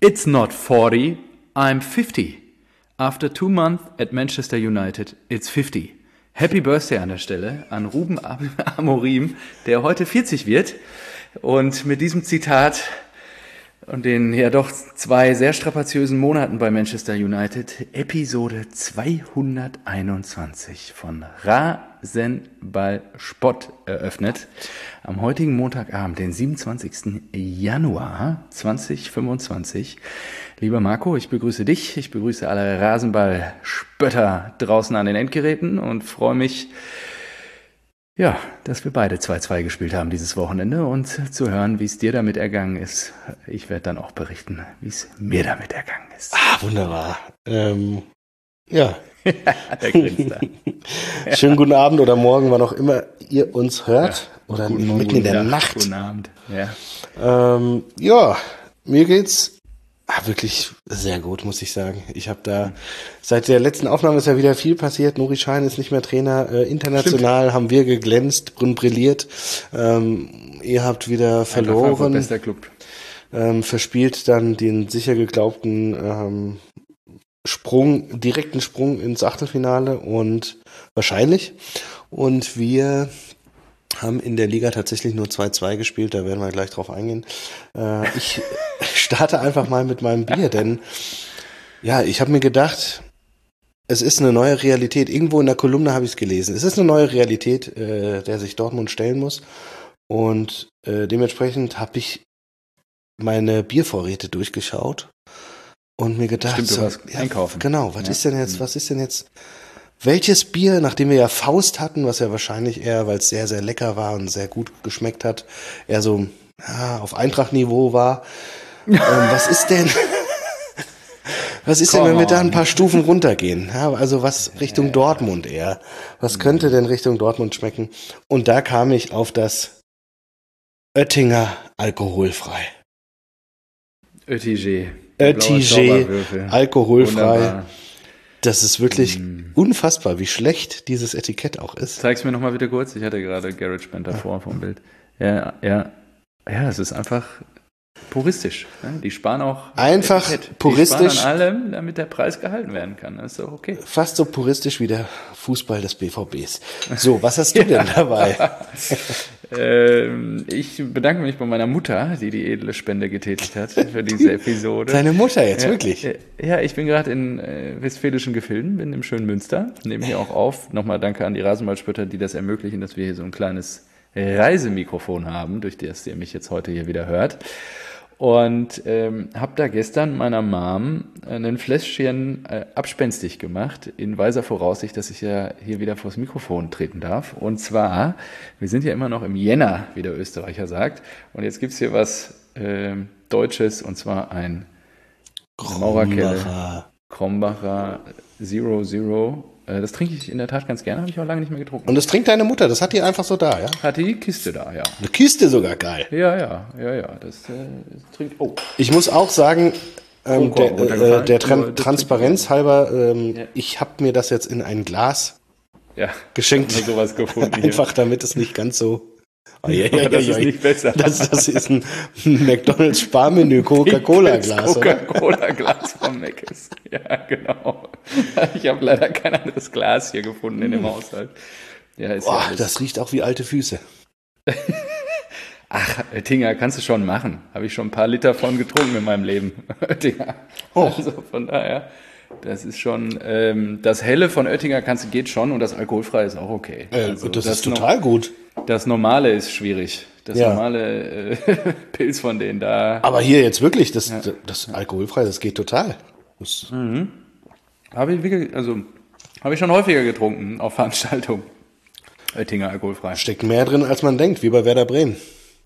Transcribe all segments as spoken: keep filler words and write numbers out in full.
It's not forty, I'm fifty. After two months at Manchester United, it's fifty. Happy Birthday an der Stelle an Ruben Amorim, der heute vierzig wird. Und mit diesem Zitat und den ja doch zwei sehr strapaziösen Monaten bei Manchester United, Episode zweihunderteinundzwanzig von Rasenball Spott eröffnet. Am heutigen Montagabend, den siebenundzwanzigsten Januar zweitausendfünfundzwanzig. Lieber Marco, ich begrüße dich, ich begrüße alle Rasenball-Spötter draußen an den Endgeräten und freue mich, ja, dass wir beide zwei zwei gespielt haben dieses Wochenende und zu hören, wie es dir damit ergangen ist. Ich werde dann auch berichten, wie es mir damit ergangen ist. Ah, wunderbar. Ähm, ja. Der grinst da. Schönen guten Abend oder Morgen, wann auch immer ihr uns hört. Ja, oder guten, mitten guten in der Tag, Nacht. Guten Abend. Ja, ähm, ja mir geht's ah, wirklich sehr gut, muss ich sagen. Ich habe da, seit der letzten Aufnahme ist ja wieder viel passiert. Nuri Sahin ist nicht mehr Trainer. Äh, international Stimmt. haben wir geglänzt und brilliert. Ähm, ihr habt wieder verloren. Bester Club. Ähm, verspielt dann den sicher geglaubten ähm, Sprung, direkten Sprung ins Achtelfinale und wahrscheinlich. Und wir haben in der Liga tatsächlich nur zwei zwei gespielt, da werden wir gleich drauf eingehen. Äh, ich starte einfach mal mit meinem Bier, denn ja, ich habe mir gedacht, es ist eine neue Realität. Irgendwo in der Kolumne habe ich es gelesen. Es ist eine neue Realität, äh, der sich Dortmund stellen muss. Und äh, dementsprechend habe ich meine Biervorräte durchgeschaut und mir gedacht, Stimmt, du so, warst ja, einkaufen. Genau, was Ja. ist denn jetzt, was ist denn jetzt, welches Bier, nachdem wir ja Faust hatten, was ja wahrscheinlich eher, weil es sehr, sehr lecker war und sehr gut geschmeckt hat, eher so ja, auf Eintracht-Niveau war. ähm, was ist denn, was ist Come denn, wenn wir da on. ein paar Stufen runtergehen? Ja, also was Richtung Dortmund eher. Was könnte denn Richtung Dortmund schmecken? Und da kam ich auf das Oettinger alkoholfrei. Ötigé. Ötigé, alkoholfrei. Wunderbar. Das ist wirklich Mm. unfassbar, wie schlecht dieses Etikett auch ist. Zeig's mir nochmal bitte kurz. Ich hatte gerade GarageBand davor vom Bild. Ja, ja. Ja, es ist einfach puristisch. Ne? Die sparen auch Einfach Etikett. puristisch. Die sparen an allem, damit der Preis gehalten werden kann. Das ist doch okay. Fast so puristisch wie der Fußball des B V Bs. So, was hast du denn dabei? ähm, ich bedanke mich bei meiner Mutter, die die edle Spende getätigt hat für diese Episode. Deine Mutter jetzt, ja, wirklich? Ja, ich bin gerade in äh, westfälischen Gefilden, bin im schönen Münster, nehme hier auch auf. Nochmal danke an die Rasenballspötter, die das ermöglichen, dass wir hier so ein kleines Reisemikrofon haben, durch das ihr mich jetzt heute hier wieder hört. Und ähm, habe da gestern meiner Mom ein Fläschchen äh, abspenstig gemacht, in weiser Voraussicht, dass ich ja hier wieder vors Mikrofon treten darf. Und zwar, wir sind ja immer noch im Jänner, wie der Österreicher sagt. Und jetzt gibt's hier was äh, Deutsches, und zwar ein Maurerkelle, Krombacher Zero Zero. Äh, das trinke ich in der Tat ganz gerne, habe ich auch lange nicht mehr getrunken. Und das trinkt deine Mutter, das hat die einfach so da, ja? Hat die Kiste da, ja. Eine Kiste sogar, geil. Ja, ja, ja, ja. Das, äh, das trinkt. Oh. Ich muss auch sagen, ähm, Oh, der, runtergefallen. äh, der Tran- Aber das Transparenz halber, ähm, Ja. ich habe mir das jetzt in ein Glas Ja, geschenkt. nur sowas gefunden hier. Einfach damit es nicht ganz so. Oh, ja, Aber das ist nicht besser. Das, das ist ein McDonald's Sparmenü Coca-Cola-Glas, oder? Coca-Cola-Glas vom Mc's. Ja, genau. Ich habe leider kein anderes Glas hier gefunden in dem Haushalt. Ja, ist ja Boah, alles. das riecht auch wie alte Füße. Ach, Oettinger, kannst du schon machen. Habe ich schon ein paar Liter von getrunken in meinem Leben. Oettinger. Oh. Also von daher, das ist schon, ähm, das Helle von Oettinger kannst, geht schon und das Alkoholfreie ist auch okay. Äh, Also das, ist no- total gut. Das Normale ist schwierig. Das Ja. normale äh, Pilz von denen da. Aber hier jetzt wirklich, das, das alkoholfrei, das geht total. Das, Habe ich, wirklich- also, habe ich schon häufiger getrunken auf Veranstaltungen. Oettinger alkoholfrei. steckt mehr drin, als man denkt, wie bei Werder Bremen.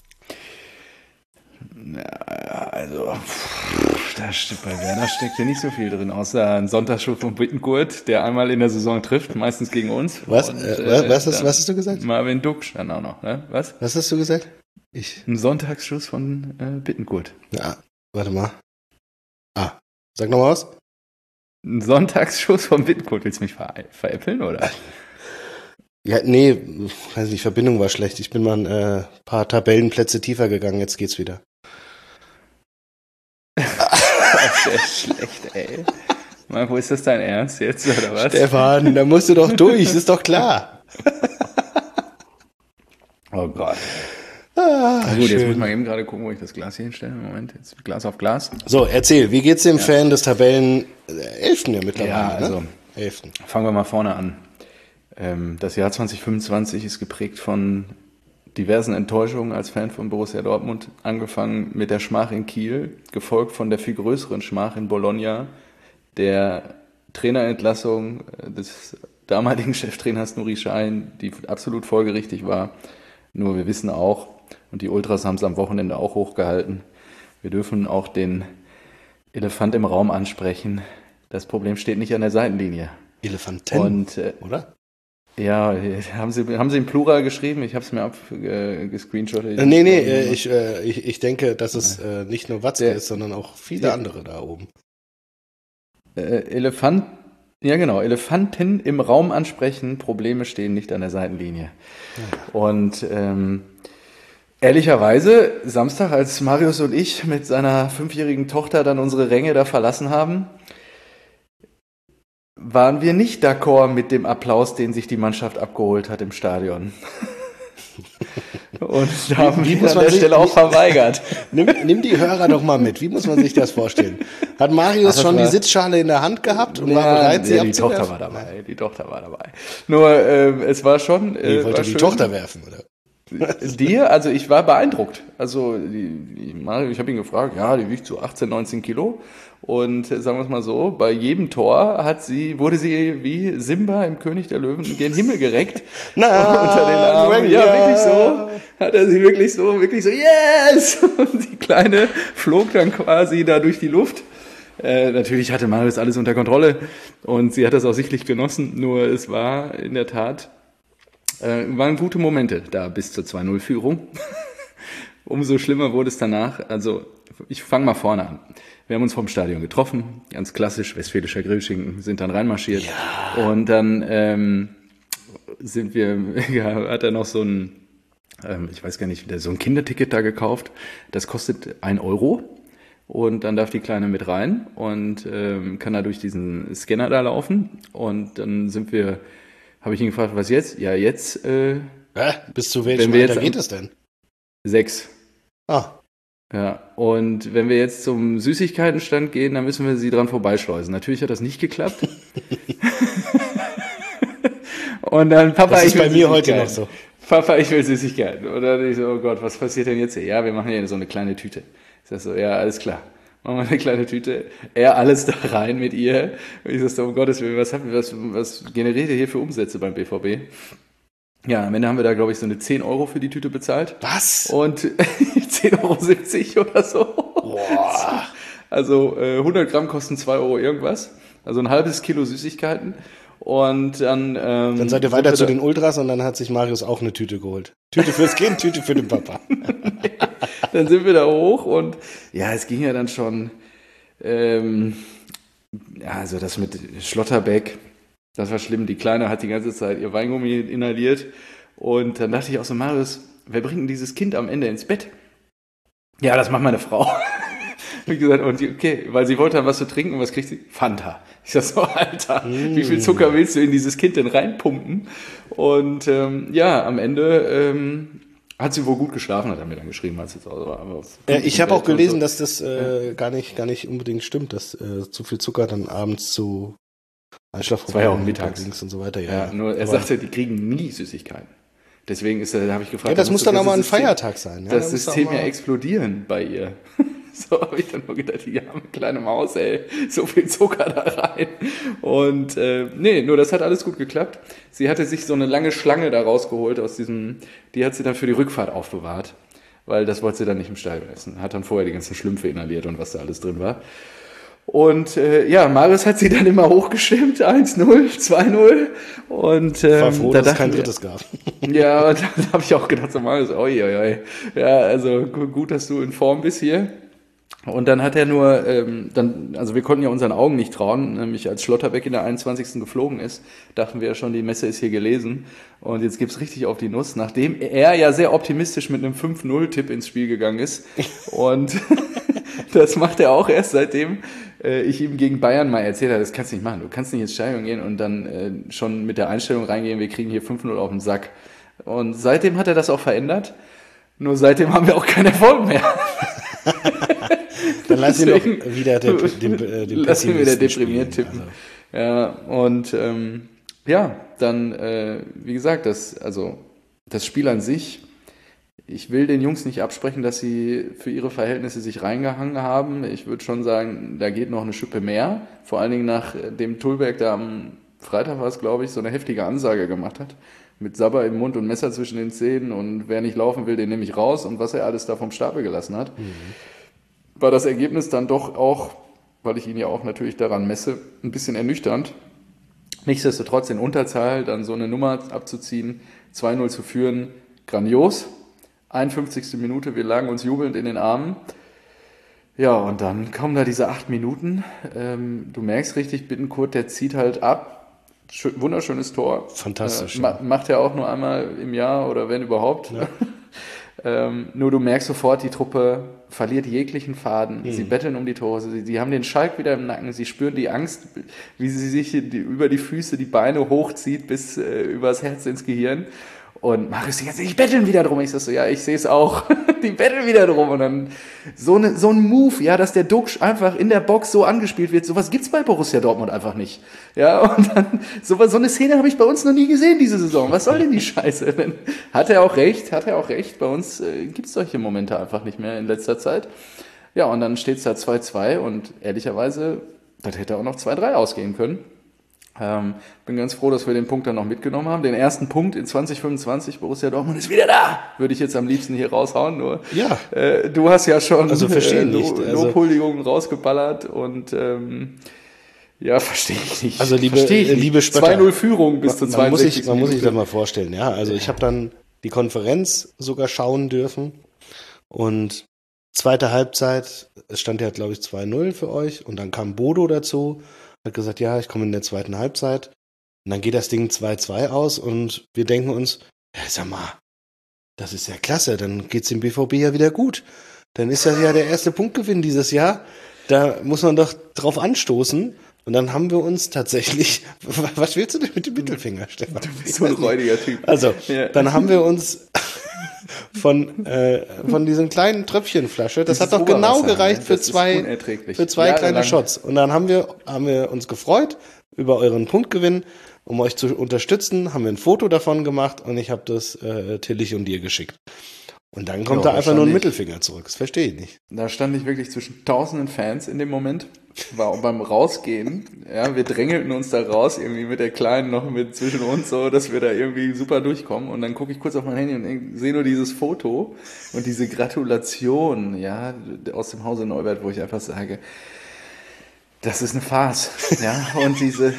Also, pff, da steht, bei Werder steckt hier nicht so viel drin, außer ein Sonntagsschuss von Bittencourt, der einmal in der Saison trifft, meistens gegen uns. Was? Und, Äh, was, hast, dann was hast du gesagt? Marvin Duksch dann auch noch, ne? Was? Was hast du gesagt? Ich. Ein Sonntagsschuss von äh, Bittencourt. Ja, warte mal. Ah, sag nochmal was. Ein Sonntagsschuss von Bittencourt. Willst du mich ver veräppeln, oder? Ja, nee, weiß nicht, die Verbindung war schlecht. Ich bin mal ein äh, paar Tabellenplätze tiefer gegangen, jetzt geht's wieder. ist der schlecht, ey. Marco, ist das dein Ernst jetzt, oder was? Stefan, da musst du doch durch, das ist doch klar. Oh Gott. Ah, Na gut, schön. jetzt muss man eben gerade gucken, wo ich das Glas hier hinstelle. Moment, jetzt Glas auf Glas. So, erzähl, wie geht's dem ja. Fan des Tabellen äh, Elften ja mittlerweile? Ja, also, ne? Elften. Fangen wir mal vorne an. Ähm, das Jahr zwanzig fünfundzwanzig ist geprägt von diversen Enttäuschungen als Fan von Borussia Dortmund. Angefangen mit der Schmach in Kiel, gefolgt von der viel größeren Schmach in Bologna, der Trainerentlassung des damaligen Cheftrainers Nuri Sahin, die absolut folgerichtig war. Nur wir wissen auch, und die Ultras haben es am Wochenende auch hochgehalten, wir dürfen auch den Elefant im Raum ansprechen. Das Problem steht nicht an der Seitenlinie. Elefanten, und, äh, oder? Ja, haben Sie, haben Sie im Plural geschrieben? Ich habe es mir abgescreenshottet. Äh, nee, nee, äh, ich, äh, ich, ich denke, dass es äh, nicht nur Watzke ist, sondern auch viele der, andere da oben. Äh, Elefant, ja genau, Elefanten im Raum ansprechen, Probleme stehen nicht an der Seitenlinie. Ja. Und ähm, ehrlicherweise, Samstag, als Marius und ich mit seiner fünfjährigen Tochter dann unsere Ränge da verlassen haben, waren wir nicht d'accord mit dem Applaus, den sich die Mannschaft abgeholt hat im Stadion. Und haben wie, wie wir an der sich, Stelle auch verweigert. Nimm, nimm die Hörer doch mal mit. Wie muss man sich das vorstellen? Hat Marius Ach, schon war, die Sitzschale in der Hand gehabt und ja, war bereit, sie ja, die abzuwerfen? Tochter war dabei. Die Tochter war dabei. Nur äh, es war schon. Äh, die wollte war die schön. Tochter werfen, oder? Dir? Also ich war beeindruckt. Also die, die Mario, ich habe ihn gefragt, ja, die wiegt so achtzehn, neunzehn Kilo. Und äh, sagen wir es mal so, bei jedem Tor hat sie, wurde sie wie Simba im König der Löwen in den Himmel gereckt. Na, unter den Armen. Ja, wirklich so. Hat er sie wirklich so, wirklich so, yes! Und die Kleine flog dann quasi da durch die Luft. Äh, natürlich hatte Marius alles unter Kontrolle und sie hat das auch sichtlich genossen. Nur es war in der Tat, äh, waren gute Momente da bis zur zwei null Führung. Umso schlimmer wurde es danach. Also ich fange mal vorne an. Wir haben uns vom Stadion getroffen, ganz klassisch, westfälischer Grillschinken, sind dann reinmarschiert. Ja. Und dann ähm, sind wir, ja, hat er noch so ein, ähm, ich weiß gar nicht, so ein Kinderticket da gekauft. Das kostet ein Euro. Und dann darf die Kleine mit rein und ähm, kann da durch diesen Scanner da laufen. Und dann sind wir, habe ich ihn gefragt, was jetzt? Ja, jetzt. Äh, Hä? Bis zu welchem Alter jetzt geht es denn? Sechs. Ah. Ja, und wenn wir jetzt zum Süßigkeitenstand gehen, dann müssen wir sie dran vorbeischleusen. Natürlich hat das nicht geklappt. Und dann, Papa, das ist ich will bei mir heute noch so. Papa, ich will Süßigkeiten. Und dann ich so, oh Gott, was passiert denn jetzt hier? Ja, wir machen hier so eine kleine Tüte. Ich sag so, ja, alles klar. Machen wir eine kleine Tüte. Er alles da rein mit ihr. Und ich sag so, um Gottes Willen, was, was, was generiert ihr hier für Umsätze beim B V B? Ja, am Ende haben wir da, glaube ich, so eine zehn Euro für die Tüte bezahlt. Was? Und zehn Euro siebzig oder so. Boah. Also äh, hundert Gramm kosten zwei Euro irgendwas. Also ein halbes Kilo Süßigkeiten. Und dann... Ähm, dann seid ihr weiter zu den Ultras und dann hat sich Marius auch eine Tüte geholt. Tüte fürs Kind, Tüte für den Papa. Ja, dann sind wir da hoch und ja, es ging ja dann schon... Ähm, ja, also das mit Schlotterbeck... Das war schlimm. Die Kleine hat die ganze Zeit ihr Weingummi inhaliert. Und dann dachte ich auch so, Marius, wer bringt denn dieses Kind am Ende ins Bett? Ja, das macht meine Frau. Wie gesagt, und die, okay, weil sie wollte dann was zu trinken und was kriegt sie? Fanta. Ich sag so, Alter, mm. wie viel Zucker willst du in dieses Kind denn reinpumpen? Und ähm, ja, am Ende ähm, hat sie wohl gut geschlafen, hat er mir dann geschrieben, als es zu Hause war. Aber äh, ich habe auch gelesen, so. dass das äh, ja. gar nicht, gar nicht unbedingt stimmt, dass äh, zu viel Zucker dann abends zu Einschlaf das war ja auch mittags und so weiter. Ja, ja nur er sagte, die kriegen nie Süßigkeiten. Deswegen ist, da habe ich gefragt. Ja, das muss dann auch mal ein Feiertag sein. Ja, das System ja explodieren bei ihr. So habe ich dann nur gedacht, die arme kleine Maus, ey, so viel Zucker da rein. Und äh, nee, nur das hat alles gut geklappt. Sie hatte sich so eine lange Schlange da rausgeholt aus diesem, die hat sie dann für die Rückfahrt aufbewahrt, weil das wollte sie dann nicht im Stadion essen. Hat dann vorher die ganzen Schlümpfe inhaliert und was da alles drin war. Und äh, ja, Marius hat sie dann immer hochgestimmt, eins null, zwei null. Und ähm, war froh, da dass es kein drittes gab. Ja, und dann habe ich auch gedacht, so Marius, oi, oi, oi. Ja, also gut, dass du in Form bist hier. Und dann hat er nur, ähm, dann, also wir konnten ja unseren Augen nicht trauen, nämlich als Schlotterbeck in der einundzwanzigsten geflogen ist, dachten wir ja schon, die Messe ist hier gelesen. Und jetzt gibt's richtig auf die Nuss, nachdem er ja sehr optimistisch mit einem fünf null Tipp ins Spiel gegangen ist. Und das macht er auch erst seitdem äh, ich ihm gegen Bayern mal erzählt habe, das kannst du nicht machen. Du kannst nicht ins Stadion gehen und dann äh, schon mit der Einstellung reingehen, wir kriegen hier fünf null auf den Sack. Und seitdem hat er das auch verändert. Nur seitdem haben wir auch keinen Erfolg mehr. Dann lass ihn doch wieder den, den, den lass ihn wieder deprimiert spielen, tippen. Also. Ja, und ähm, ja, dann, äh, wie gesagt, das, also das Spiel an sich, ich will den Jungs nicht absprechen, dass sie für ihre Verhältnisse sich reingehangen haben. Ich würde schon sagen, da geht noch eine Schippe mehr. Vor allen Dingen nachdem Tulberg da am Freitag war es, glaube ich, so eine heftige Ansage gemacht hat. Mit Sabber im Mund und Messer zwischen den Zähnen und wer nicht laufen will, den nehme ich raus und was er alles da vom Stapel gelassen hat. Mhm. War das Ergebnis dann doch auch, weil ich ihn ja auch natürlich daran messe, ein bisschen ernüchternd. Nichtsdestotrotz in Unterzahl dann so eine Nummer abzuziehen, zwei null zu führen, grandios. einundfünfzigste Minute, wir lagen uns jubelnd in den Armen. Ja, und dann kommen da diese acht Minuten. Ähm, du merkst richtig, Bittencourt, der zieht halt ab. Schön, wunderschönes Tor. Fantastisch. Äh, ma- macht er auch nur einmal im Jahr oder wenn überhaupt. Ja. ähm, nur du merkst sofort, die Truppe verliert jeglichen Faden. Mhm. Sie betteln um die Tore. Sie, sie haben den Schalk wieder im Nacken. Sie spüren die Angst, wie sie sich die, über die Füße, die Beine hochzieht bis äh, übers Herz ins Gehirn. Und Marius, jetzt, ich betteln wieder drum. Ich sag so, ja, ich sehe es auch. Die betteln wieder drum. Und dann so, eine, so ein Move, ja, dass der Duxch einfach in der Box so angespielt wird. Sowas gibt's bei Borussia Dortmund einfach nicht. Ja, und dann, so, so eine Szene habe ich bei uns noch nie gesehen diese Saison. Was soll denn die Scheiße? Dann hat er auch recht, hat er auch recht. Bei uns äh, gibt's solche Momente einfach nicht mehr in letzter Zeit. Ja, und dann steht's da zwei zwei und ehrlicherweise, das hätte auch noch zwei drei ausgehen können. Ähm, bin ganz froh, dass wir den Punkt dann noch mitgenommen haben. Den ersten Punkt in zwanzig fünfundzwanzig, Borussia Dortmund ist wieder da. Würde ich jetzt am liebsten hier raushauen. Nur ja. äh, du hast ja schon also verstehe äh, nicht. Also, Lobhuldigungen rausgeballert und ähm, ja, verstehe ich nicht. Also liebe, verstehe ich nicht. liebe Spötter, zwei null Führung bis zu man muss sich, zweiundsechzig Man muss sich das mal vorstellen. Ja, also ich habe dann die Konferenz sogar schauen dürfen und zweite Halbzeit, es stand ja glaube ich zwei null für euch und dann kam Bodo dazu. Hat gesagt, ja, ich komme in der zweiten Halbzeit. Und dann geht das Ding zwei zwei aus und wir denken uns, ja, sag mal, das ist ja klasse, dann geht's dem B V B ja wieder gut. Dann ist das ja der erste Punktgewinn dieses Jahr. Da muss man doch drauf anstoßen. Und dann haben wir uns tatsächlich, was willst du denn mit dem Mittelfinger, Stefan? Du bist so ein räudiger Typ. Also, ja. Dann haben wir uns von, äh, von diesen kleinen Tröpfchenflasche, das Dieses hat doch genau gereicht für zwei, für zwei kleine Shots. Und dann haben wir, haben wir uns gefreut über euren Punktgewinn, um euch zu unterstützen, haben wir ein Foto davon gemacht und ich habe das äh, Tillich und dir geschickt. Und dann kommt ja, da einfach nur ein Mittelfinger zurück. Das verstehe ich nicht. Da stand ich wirklich zwischen tausenden Fans in dem Moment. War auch beim Rausgehen. Ja, wir drängelten uns da raus, irgendwie mit der Kleinen noch mit zwischen uns, so, dass wir da irgendwie super durchkommen. Und dann gucke ich kurz auf mein Handy und sehe nur dieses Foto und diese Gratulation, ja, aus dem Hause Neubert, wo ich einfach sage, das ist eine Farce. Ja, und diese...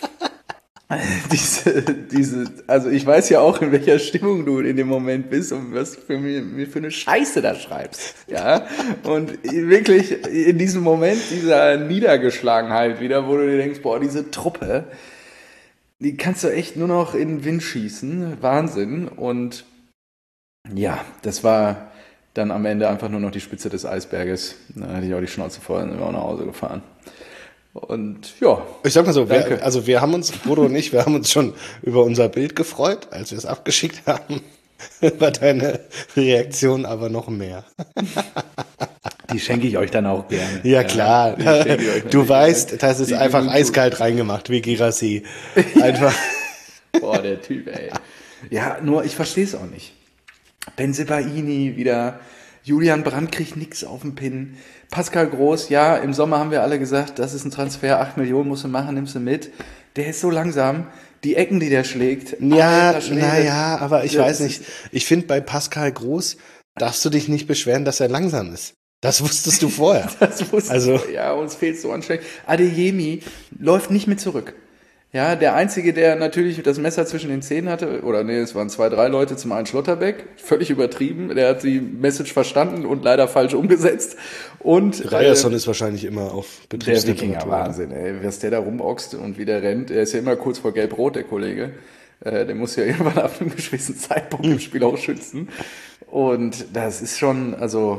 Diese, diese, also ich weiß ja auch, in welcher Stimmung du in dem Moment bist und was für mir für eine Scheiße da schreibst, ja. Und wirklich in diesem Moment dieser Niedergeschlagenheit wieder, wo du dir denkst, boah, diese Truppe, die kannst du echt nur noch in den Wind schießen, Wahnsinn. Und ja, das war dann am Ende einfach nur noch die Spitze des Eisberges. Da hatte ich auch die Schnauze voll und sind wir auch nach Hause gefahren. Und ja. Ich sag mal so, wir, also wir haben uns, Bodo und ich, wir haben uns schon über unser Bild gefreut, als wir es abgeschickt haben. Über deine Reaktion aber noch mehr. Die schenke ich euch dann auch gerne. Ja, klar. Ja, du weißt, gerne. Das ist die einfach eiskalt tut. Reingemacht, wie Girassi. Einfach. Boah, der Typ, ey. Ja, nur ich verstehe es auch nicht. Bensebaini wieder, Julian Brandt kriegt nix auf den Pin. Pascal Groß, ja, im Sommer haben wir alle gesagt, das ist ein Transfer, acht Millionen musst du machen, nimmst du mit. Der ist so langsam. Die Ecken, die der schlägt. Ja, naja, aber ich weiß nicht. Ich finde, bei Pascal Groß darfst du dich nicht beschweren, dass er langsam ist. Das wusstest du vorher. Das wusstest also, du, ja, uns fehlt so anstrengend. Adeyemi läuft nicht mit zurück. Ja, der Einzige, der natürlich das Messer zwischen den Zähnen hatte, oder nee, es waren zwei, drei Leute, zum einen Schlotterbeck, völlig übertrieben, der hat die Message verstanden und leider falsch umgesetzt. Und Ryerson äh, ist wahrscheinlich immer auf Betriebstemperatur. Der Wikinger, Wahnsinn, ey, was der da rumboxt und wie der rennt, er ist ja immer kurz vor Gelb-Rot, der Kollege. Äh, der muss ja irgendwann ab einem gewissen Zeitpunkt im Spiel auch schützen. Und das ist schon, also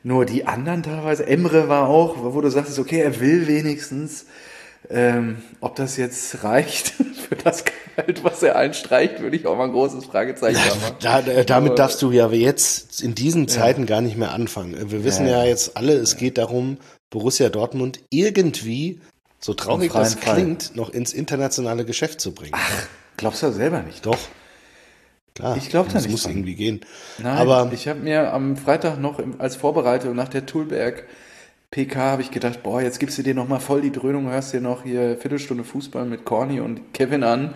Nur die anderen teilweise, Emre war auch, wo du sagst, okay, er will wenigstens, ähm, ob das jetzt reicht für das Gehalt, was er einstreicht, würde ich auch mal ein großes Fragezeichen machen. Da, da, damit darfst du ja jetzt in diesen Zeiten ja. gar nicht mehr anfangen. Wir wissen ja, ja jetzt alle, es ja. geht darum, Borussia Dortmund irgendwie, so traurig das klingt, Fall. noch ins internationale Geschäft zu bringen. Ach, glaubst du selber nicht? Doch. Klar, ich glaube da nicht. Das muss dran. irgendwie gehen. Nein, aber ich habe mir am Freitag noch im, als Vorbereitung nach der Tulberg P K habe ich gedacht, boah, jetzt gibst du dir noch mal voll die Dröhnung, hörst dir noch hier Viertelstunde Fußball mit Corny und Kevin an.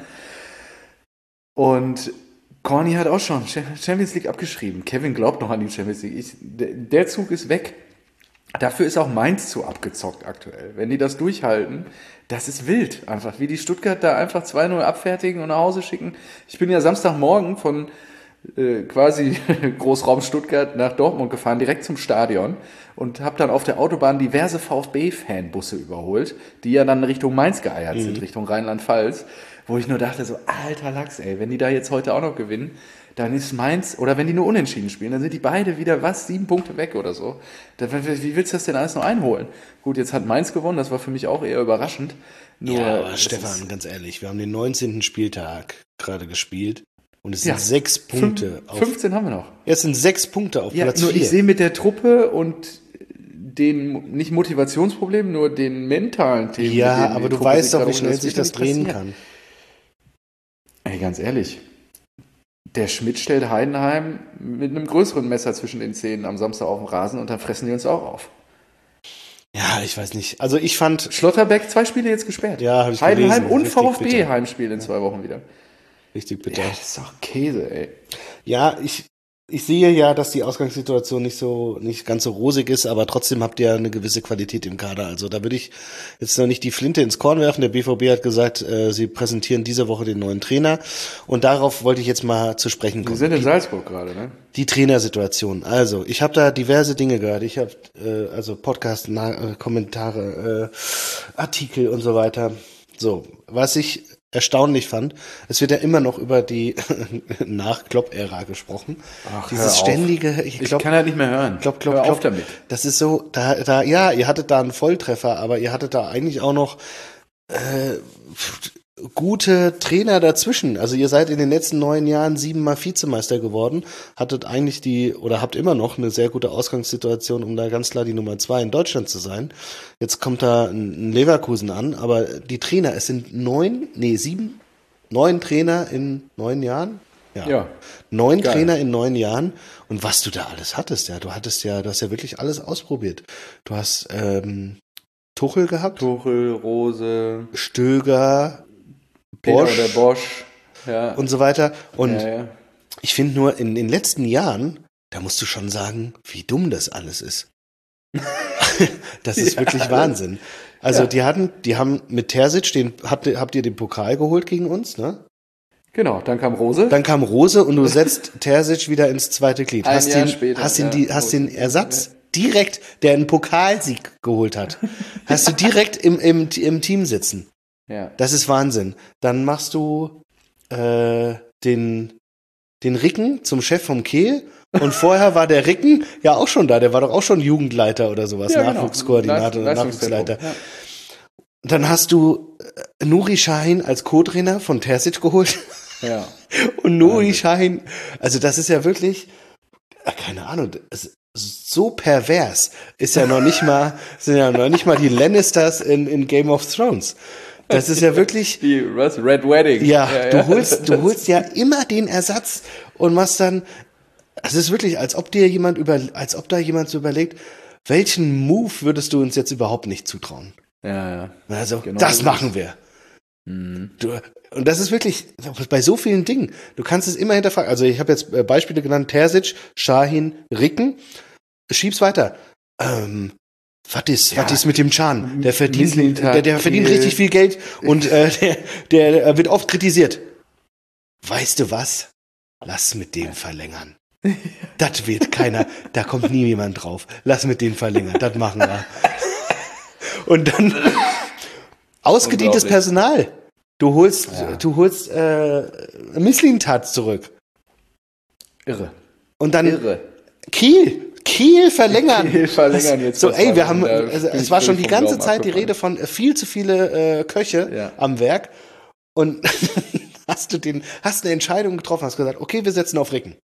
Und Corny hat auch schon Champions League abgeschrieben. Kevin glaubt noch an die Champions League. Ich, der Zug ist weg. Dafür ist auch Mainz zu abgezockt aktuell. Wenn die das durchhalten, das ist wild einfach. Wie die Stuttgart da einfach zwei null abfertigen und nach Hause schicken. Ich bin ja Samstagmorgen von äh, quasi Großraum Stuttgart nach Dortmund gefahren, direkt zum Stadion und habe dann auf der Autobahn diverse VfB-Fanbusse überholt, die ja dann Richtung Mainz geeiert mhm. sind, Richtung Rheinland-Pfalz, wo ich nur dachte so, alter Lachs, ey, wenn die da jetzt heute auch noch gewinnen, dann ist Mainz, oder wenn die nur unentschieden spielen, dann sind die beide wieder, was, sieben Punkte weg oder so. Wie willst du das denn alles noch einholen? Gut, jetzt hat Mainz gewonnen, das war für mich auch eher überraschend. Nur ja, aber Stefan, ganz ehrlich, wir haben den neunzehnten Spieltag gerade gespielt und es sind ja, sechs Punkte. Fünf, auf, fünfzehn haben wir noch. Es sind sechs Punkte auf ja, Platz nur vier. Ich sehe mit der Truppe und den, nicht Motivationsproblemen, nur den mentalen Themen. Ja, aber du weißt doch, wie schnell sich das drehen kann. Ey, ganz ehrlich. Der Schmidt stellt Heidenheim mit einem größeren Messer zwischen den Zähnen am Samstag auf dem Rasen und dann fressen die uns auch auf. Ja, ich weiß nicht. Also ich fand... Schlotterbeck, zwei Spiele jetzt gesperrt. Ja, habe ich Heidenheim gelesen. und VfB-Heimspiel in zwei Wochen wieder. Richtig bitter. Ja, das ist doch Käse, ey. Ja, ich... Ich sehe ja, dass die Ausgangssituation nicht so, nicht ganz so rosig ist, aber trotzdem habt ihr eine gewisse Qualität im Kader. Also da würde ich jetzt noch nicht die Flinte ins Korn werfen. Der B V B hat gesagt, äh, sie präsentieren diese Woche den neuen Trainer. Und darauf wollte ich jetzt mal zu sprechen kommen. Wir sind in Salzburg gerade, ne? Die Trainersituation. Also, ich habe da diverse Dinge gehört. Ich habe äh, also Podcast, Na- äh, Kommentare, äh, Artikel und so weiter. So, was ich erstaunlich fand, es wird ja immer noch über die Nach-Klopp-Ära gesprochen. Ach, dieses ständige, ich, glaub, ich kann halt nicht mehr hören. Klopp, Klopp, hör Klopp, auf damit. Das ist so, da, da, ja, ihr hattet da einen Volltreffer, aber ihr hattet da eigentlich auch noch äh, gute Trainer dazwischen. Also ihr seid in den letzten neun Jahren siebenmal Vizemeister geworden, hattet eigentlich die, oder habt immer noch eine sehr gute Ausgangssituation, um da ganz klar die Nummer zwei in Deutschland zu sein. Jetzt kommt da ein Leverkusen an, aber die Trainer, es sind neun, nee, sieben, neun Trainer in neun Jahren. Ja. ja. Neun Geil. Trainer in neun Jahren. Und was du da alles hattest, ja, du hattest ja, du hast ja wirklich alles ausprobiert. Du hast ähm, Tuchel gehabt. Tuchel, Rose, Stöger, Bosch, der Bosch, ja. und so weiter. Und ja, ja. ich finde nur in den letzten Jahren, da musst du schon sagen, wie dumm das alles ist. Das ist ja, wirklich Wahnsinn. Also ja. die hatten, die haben mit Terzic, den habt, habt ihr den Pokal geholt gegen uns, ne? Genau, dann kam Rose. Dann kam Rose und du setzt Terzic wieder ins zweite Glied. Ein hast Jahr den, später, hast den, ja. die, hast den Ersatz direkt, der einen Pokalsieg geholt hat, hast du direkt im, im, im Team sitzen. Ja. Das ist Wahnsinn. Dann machst du äh, den, den Ricken zum Chef vom Kehl und vorher war der Ricken ja auch schon da. Der war doch auch schon Jugendleiter oder sowas, ja, Nachwuchskoordinator oder Nachwuchsleiter. Ja. Dann hast du äh, Nuri Sahin als Co-Trainer von Terzic geholt. Ja. Und Nuri Sahin, also das ist ja wirklich, keine Ahnung, es, so pervers ist ja noch nicht mal, sind ja noch nicht mal die Lannisters in, in Game of Thrones. Das ist ja wirklich. Die was? Red Wedding. Ja, ja, du holst, du holst ja immer den Ersatz und machst dann. Es ist wirklich, als ob dir jemand über, als ob da jemand so überlegt, welchen Move würdest du uns jetzt überhaupt nicht zutrauen? Ja, ja. Also, genau das so machen wir. Mhm. Du, und das ist wirklich bei so vielen Dingen. Du kannst es immer hinterfragen. Also ich habe jetzt Beispiele genannt: Terzic, Sahin, Ricken. Schieb's weiter. Ähm, Was ist, ja, was ist mit dem Can? Der verdient, der, der verdient richtig viel Geld und äh, der, der wird oft kritisiert. Weißt du was? Lass mit dem verlängern. Das wird keiner, da kommt nie jemand drauf. Lass mit dem verlängern, das machen wir. Und dann ausgedientes Personal. Du holst, ja. du holst äh, Mislintat zurück. Irre. Und dann Irre. Kiel. Kiel verlängern. Kiel verlängern jetzt. So, ey, wir haben, Da also, bin es ich war schon die völlig vom ganze Glauben Zeit die abgefallen. Rede von äh, viel zu viele äh, Köche Ja. am Werk. Und hast du den, hast eine Entscheidung getroffen, hast gesagt, okay, wir setzen auf Ricken.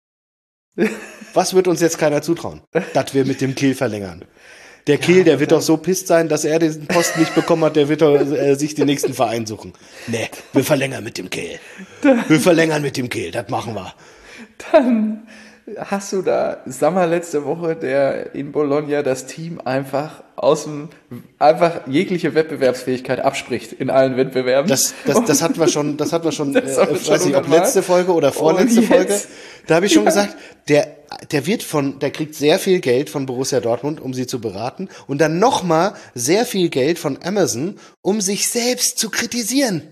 Was wird uns jetzt keiner zutrauen? Dass wir mit dem Kiel verlängern. Der Kiel, der wird doch so pisst sein, dass er diesen Posten nicht bekommen hat, der wird doch äh, sich den nächsten Verein suchen. Nee, wir verlängern mit dem Kiel. Wir verlängern mit dem Kiel, das machen wir. Dann hast du da, sag mal, letzte Woche, der in Bologna das Team einfach aus dem, einfach jegliche Wettbewerbsfähigkeit abspricht in allen Wettbewerben. Das, das, das hatten wir schon, das hatten wir schon, Das äh, haben wir schon weiß nicht, ob hundertmal. letzte Folge oder vorletzte Und Folge. jetzt- Da habe ich schon Ja. gesagt, der, der wird von, der kriegt sehr viel Geld von Borussia Dortmund, um sie zu beraten, und dann nochmal sehr viel Geld von Amazon, um sich selbst zu kritisieren.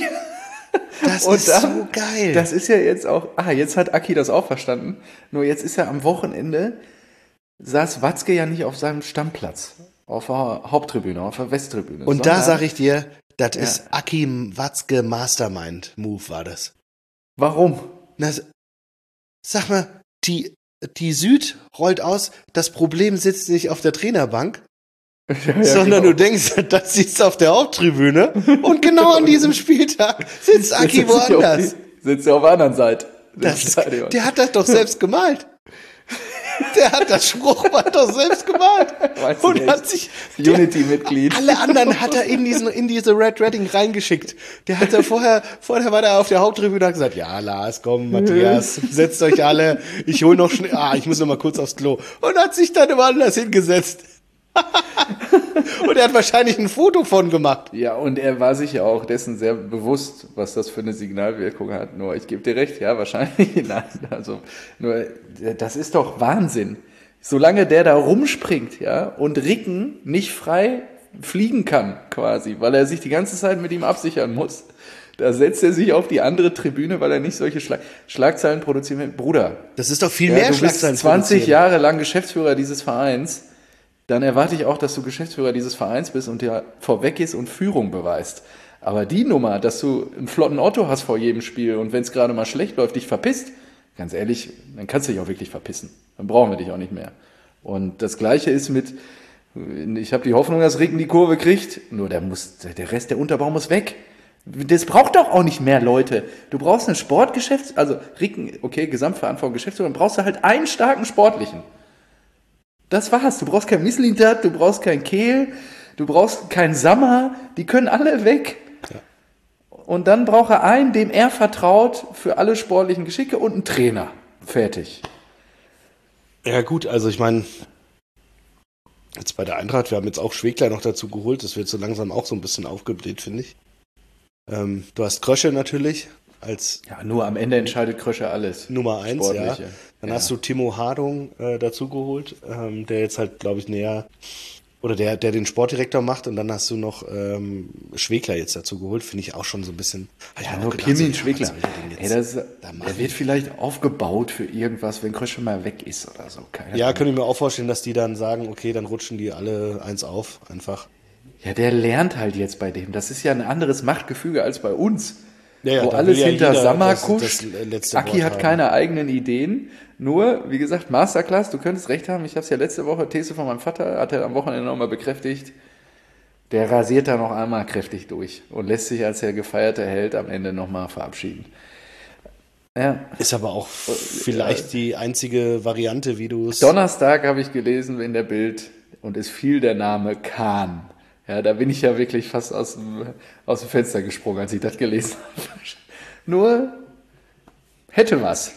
Das Und ist dann- so geil. Das ist ja jetzt auch, ah, jetzt hat Aki das auch verstanden. Nur jetzt ist er am Wochenende, saß Watzke ja nicht auf seinem Stammplatz, auf der Haupttribüne, auf der Westtribüne. Und da sondern- sage ich dir, das Ja. ist Aki Watzke Mastermind Move war das. Warum? Na, s- sag mal, die, die Süd rollt aus, das Problem sitzt nicht auf der Trainerbank, Ja, sondern genau. du denkst, das sitzt auf der Haupttribüne und genau an diesem Spieltag sitzt Aki Sitzt er auf woanders. die- Sitzt er auf der anderen Seite. des Das, Stadions. der hat das doch selbst gemalt. Der hat das Spruchband doch selbst gemalt. Weißt du Und nicht. hat sich der- Unity-Mitglied. alle anderen hat er in diesen in diese Red Redding reingeschickt. Der hat da vorher vorher war der auf der Haupttribüne und hat gesagt, ja Lars, komm Matthias, setzt euch alle, ich hol noch schnell, ah, ich muss noch mal kurz aufs Klo, und hat sich dann woanders hingesetzt. Und er hat wahrscheinlich ein Foto von gemacht. Ja, und er war sich ja auch dessen sehr bewusst, was das für eine Signalwirkung hat. Nur, ich gebe dir recht, ja, wahrscheinlich, nein, also, nur, das ist doch Wahnsinn. Solange der da rumspringt, ja, und Ricken nicht frei fliegen kann, quasi, weil er sich die ganze Zeit mit ihm absichern muss, da setzt er sich auf die andere Tribüne, weil er nicht solche Schlag Schlagzeilen produzieren will. Bruder, Das ist doch viel ja, mehr du bist Schlagzeilen zwanzig produzieren. Jahre lang Geschäftsführer dieses Vereins, dann erwarte ich auch, dass du Geschäftsführer dieses Vereins bist und dir vorweg gehst und Führung beweist. Aber die Nummer, dass du einen flotten Otto hast vor jedem Spiel und wenn es gerade mal schlecht läuft, dich verpisst, ganz ehrlich, dann kannst du dich auch wirklich verpissen. Dann brauchen wir dich auch nicht mehr. Und das Gleiche ist mit, ich habe die Hoffnung, dass Ricken die Kurve kriegt, nur der muss, der Rest der Unterbau muss weg. Das braucht doch auch nicht mehr Leute. Du brauchst einen Sportgeschäfts-, also Ricken, okay, Gesamtverantwortung Geschäftsführer, dann brauchst du halt einen starken Sportlichen. Das war's. Du brauchst kein Mislintat, du brauchst kein Kehl, du brauchst keinen Sammer, die können alle weg. Und dann braucht er einen, dem er vertraut für alle sportlichen Geschicke und einen Trainer. Fertig. Ja gut, also ich meine, jetzt bei der Eintracht, wir haben jetzt auch Schwegler noch dazu geholt, das wird so langsam auch so ein bisschen aufgebläht, finde ich. Ähm, du hast Krösche natürlich als Ja, nur am Ende entscheidet Krösche alles. Nummer eins, ja. Sportliche. Dann Ja. hast du Timo Hardung äh, dazu geholt, ähm, der jetzt halt, glaube ich, näher, oder der, der den Sportdirektor macht, und dann hast du noch ähm, Schwegler jetzt dazu geholt, finde ich auch schon so ein bisschen. hab ich Ja, mir auch nur gedacht, Pirmin so, ja, Schwegler. was soll der denn Ey, jetzt das, da machen? der wird vielleicht aufgebaut für irgendwas, wenn Krösche mal weg ist oder so. Keine Ja, Ahnung. könnte ich mir auch vorstellen, dass die dann sagen, okay, dann rutschen die alle eins auf, einfach. Ja, der lernt halt jetzt bei dem. Das ist ja ein anderes Machtgefüge als bei uns. Ja, ja, wo da alles will ja hinter jeder Sammer das- kuscht. das letzte Aki Wort hat haben. keine eigenen Ideen. Nur, wie gesagt, Masterclass, du könntest recht haben. Ich habe es ja letzte Woche, These von meinem Vater, hat er am Wochenende nochmal bekräftigt. Der rasiert da noch einmal kräftig durch und lässt sich als der gefeierte Held am Ende nochmal verabschieden. Ja. Ist aber auch vielleicht die einzige Variante, wie du es. Donnerstag habe ich gelesen in der Bild und es fiel der Name Kahn. Ja, da bin ich ja wirklich fast aus dem, aus dem Fenster gesprungen, als ich das gelesen habe. Nur hätte was.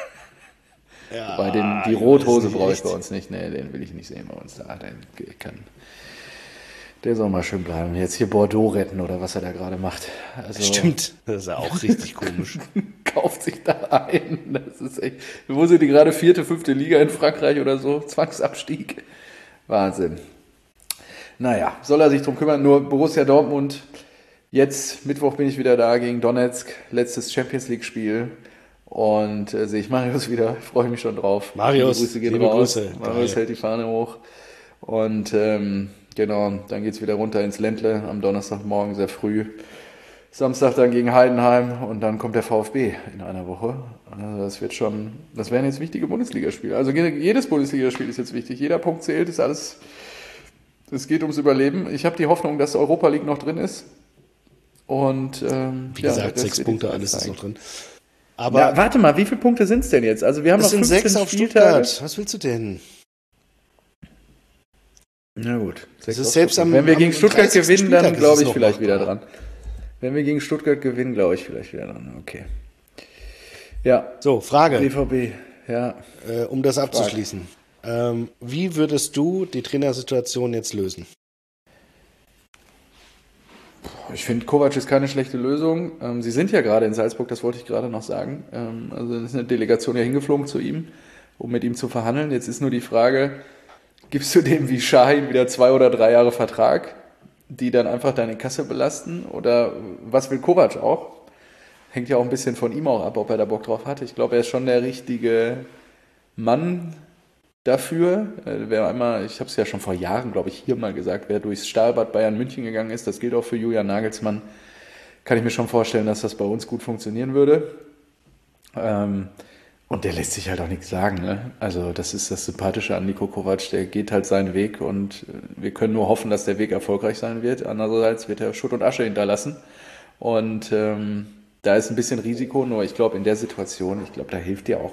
Ja, Bei den, die ich Rothose weiß nicht, brauche ich echt. bei uns nicht. Nee, den will ich nicht sehen bei uns. Da, den kann, der soll mal schön bleiben. Jetzt hier Bordeaux retten oder was er da gerade macht. Also, Stimmt, das ist ja auch richtig komisch. kauft sich da ein. Das ist echt. Wo sind die gerade? Vierte, fünfte Liga in Frankreich oder so? Zwangsabstieg. Wahnsinn. Naja, soll er sich drum kümmern. Nur Borussia Dortmund. Jetzt, Mittwoch bin ich wieder da gegen Donetsk. Letztes Champions League Spiel. Und äh, sehe ich Marius wieder. Freue mich schon drauf. Marius, Die Grüße gehen liebe raus. Grüße. Marius Geil. hält die Fahne hoch. Und ähm, genau, dann geht's wieder runter ins Ländle am Donnerstagmorgen sehr früh. Samstag dann gegen Heidenheim und dann kommt der VfB in einer Woche. Also das wird schon, das wären jetzt wichtige Bundesligaspiele. Also jedes Bundesligaspiel ist jetzt wichtig. Jeder Punkt zählt, ist alles, es geht ums Überleben. Ich habe die Hoffnung, dass Europa League noch drin ist. Und ähm, wie ja, gesagt, sechs Punkte, alles ist noch drin. Aber ja, warte mal, wie viele Punkte sind es denn jetzt? Also wir haben noch fünfzehn sechs auf Spieltage. Stuttgart. Was willst du denn? Na gut. Das ist selbst am, Wenn wir am gegen Stuttgart gewinnen, Spieltag dann glaube ich noch vielleicht machbar. wieder dran. Wenn wir gegen Stuttgart gewinnen, glaube ich vielleicht wieder dran. Okay. Ja. So, Frage. B V B, ja. Äh, um das abzuschließen. Ähm, wie würdest du die Trainersituation jetzt lösen? Ich finde, Kovac ist keine schlechte Lösung. Ähm, Sie sind ja gerade in Salzburg, das wollte ich gerade noch sagen. Ähm, also es ist eine Delegation ja hingeflogen zu ihm, um mit ihm zu verhandeln. Jetzt ist nur die Frage, gibst du dem wie Şahin wieder zwei oder drei Jahre Vertrag, die dann einfach deine Kasse belasten? Oder was will Kovac auch? Hängt ja auch ein bisschen von ihm auch ab, ob er da Bock drauf hat. Ich glaube, er ist schon der richtige Mann dafür. Wer einmal, ich habe es ja schon vor Jahren, glaube ich, hier mal gesagt, wer durchs Stahlbad Bayern München gegangen ist, das gilt auch für Julian Nagelsmann, kann ich mir schon vorstellen, dass das bei uns gut funktionieren würde. Ähm, und der lässt sich halt auch nichts sagen. Ne? Also das ist das Sympathische an Niko Kovac, der geht halt seinen Weg und wir können nur hoffen, dass der Weg erfolgreich sein wird. Andererseits wird er Schutt und Asche hinterlassen und ähm, da ist ein bisschen Risiko, nur ich glaube in der Situation, ich glaube da hilft dir auch,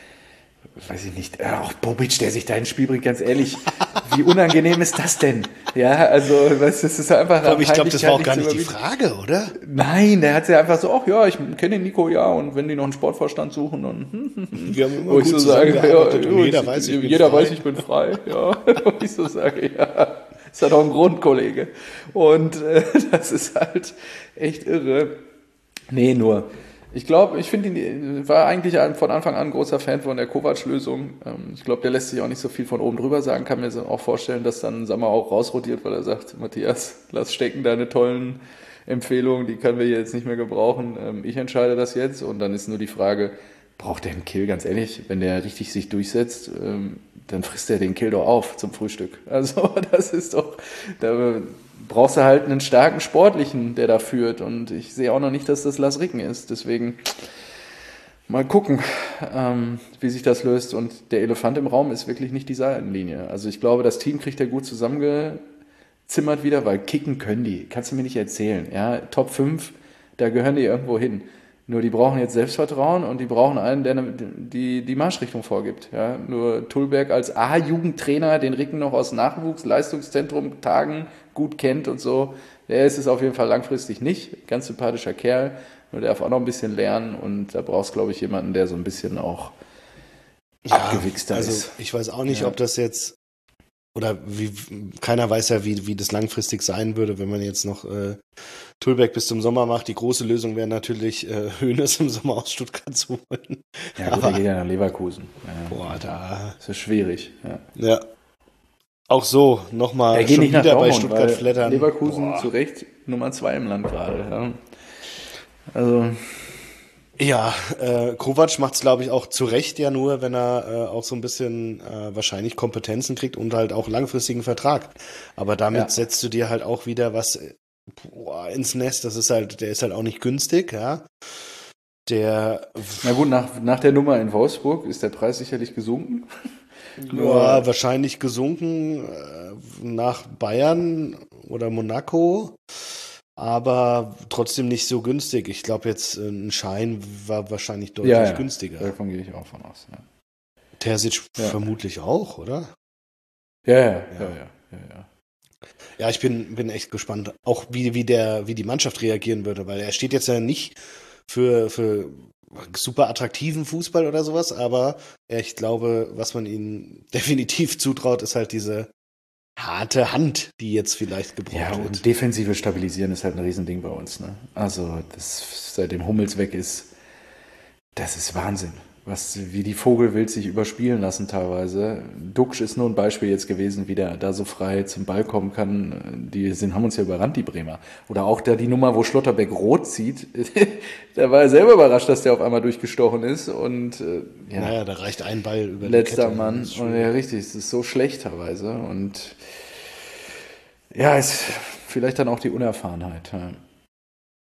weiß ich nicht, auch Bobic, der sich da ins Spiel bringt, ganz ehrlich, wie unangenehm ist das denn? Ja, also, weißt du, das ist einfach... Aber ich glaube, das war auch gar nicht die Frage, oder? Nein, der hat ja einfach so, ach ja, ich kenne den Nico, ja, und wenn die noch einen Sportvorstand suchen, dann... Hm, hm, hm. Wir haben immer Wo gut ich so sage, ja, zusammengearbeitet und ja, jeder ich, weiß, ich bin jeder frei. weiß, ich bin frei, ja. Wo ich so sage, ja, ist ja doch ein Grund, Kollege. Und äh, das ist halt echt irre. Nee, nur... Ich glaube, ich finde ihn, war eigentlich von Anfang an ein großer Fan von der Kovac-Lösung. Ich glaube, der lässt sich auch nicht so viel von oben drüber sagen. Kann mir auch vorstellen, dass dann Sammer auch rausrotiert, weil er sagt, Matthias, lass stecken deine tollen Empfehlungen, die können wir jetzt nicht mehr gebrauchen. Ich entscheide das jetzt und dann ist nur die Frage, braucht der einen Kill? Ganz ehrlich, wenn der richtig sich durchsetzt, dann frisst er den Kill doch auf zum Frühstück. Also das ist doch... Da, brauchst du halt einen starken Sportlichen, der da führt. Und ich sehe auch noch nicht, dass das Lars Ricken ist. Deswegen mal gucken, ähm, wie sich das löst. Und der Elefant im Raum ist wirklich nicht die Seitenlinie. Also ich glaube, das Team kriegt er gut zusammengezimmert wieder, weil kicken können die. Kannst du mir nicht erzählen. Ja, Top fünf, da gehören die irgendwo hin. Nur die brauchen jetzt Selbstvertrauen und die brauchen einen, der die, die Marschrichtung vorgibt. Ja, nur Tullberg als A-Jugendtrainer, den Ricken noch aus Nachwuchs-Leistungszentrum Tagen gut kennt und so, der ist es auf jeden Fall langfristig nicht. Ganz sympathischer Kerl, nur der darf auch noch ein bisschen lernen und da brauchst du, glaube ich, jemanden, der so ein bisschen auch ja, abgewichster also ist. Ich weiß auch nicht, ja. ob das jetzt oder wie, keiner weiß ja, wie, wie das langfristig sein würde, wenn man jetzt noch äh, Tullberg bis zum Sommer macht. Die große Lösung wäre natürlich, äh, Hoeneß im Sommer aus Stuttgart zu holen. Ja, gut, der geht ja nach Leverkusen. Ja, boah, da... Das ist schwierig. Ja. ja. Auch so, nochmal schon wieder Dortmund, bei Stuttgart flattern. Leverkusen boah. zu Recht Nummer zwei im Land gerade. Ja. Also... Ja, äh, Kovac macht es, glaube ich, auch zu Recht ja nur, wenn er äh, auch so ein bisschen äh, wahrscheinlich Kompetenzen kriegt und halt auch langfristigen Vertrag. Aber damit Ja. setzt du dir halt auch wieder was boah, ins Nest. Das ist halt, der ist halt auch nicht günstig, ja. Der Na gut, nach, nach der Nummer in Wolfsburg ist der Preis sicherlich gesunken. ja, wahrscheinlich gesunken äh, nach Bayern oder Monaco. Aber trotzdem nicht so günstig. Ich glaube jetzt, ein Schein war wahrscheinlich deutlich ja, ja. günstiger. Davon gehe ich auch von aus. Ja, Terzic Ja. vermutlich auch, oder? ja, ja. ja, Ja. ja, ja, ja. Ja, ich bin, bin echt gespannt, auch wie, wie, der, wie die Mannschaft reagieren würde, weil er steht jetzt ja nicht für, für super attraktiven Fußball oder sowas, aber ich glaube, was man ihm definitiv zutraut, ist halt diese harte Hand, die jetzt vielleicht gebraucht Ja, wird. und defensive Stabilisieren ist halt ein Riesending bei uns. Ne? Also, das, seitdem Hummels weg ist, das ist Wahnsinn. Was, wie die Vogelwild sich überspielen lassen teilweise. Duxch ist nur ein Beispiel jetzt gewesen, wie der da so frei zum Ball kommen kann. Die sind, haben uns ja überrannt, die Bremer. Oder auch da die Nummer, wo Schlotterbeck rot zieht. Da war er selber überrascht, dass der auf einmal durchgestochen ist. Und äh, ja, Naja, da reicht ein Ball über die letzter Kette. Mann. Das ist schon- Und ja, richtig, es ist so schlecht teilweise. Und ja, ist vielleicht dann auch die Unerfahrenheit. Ja.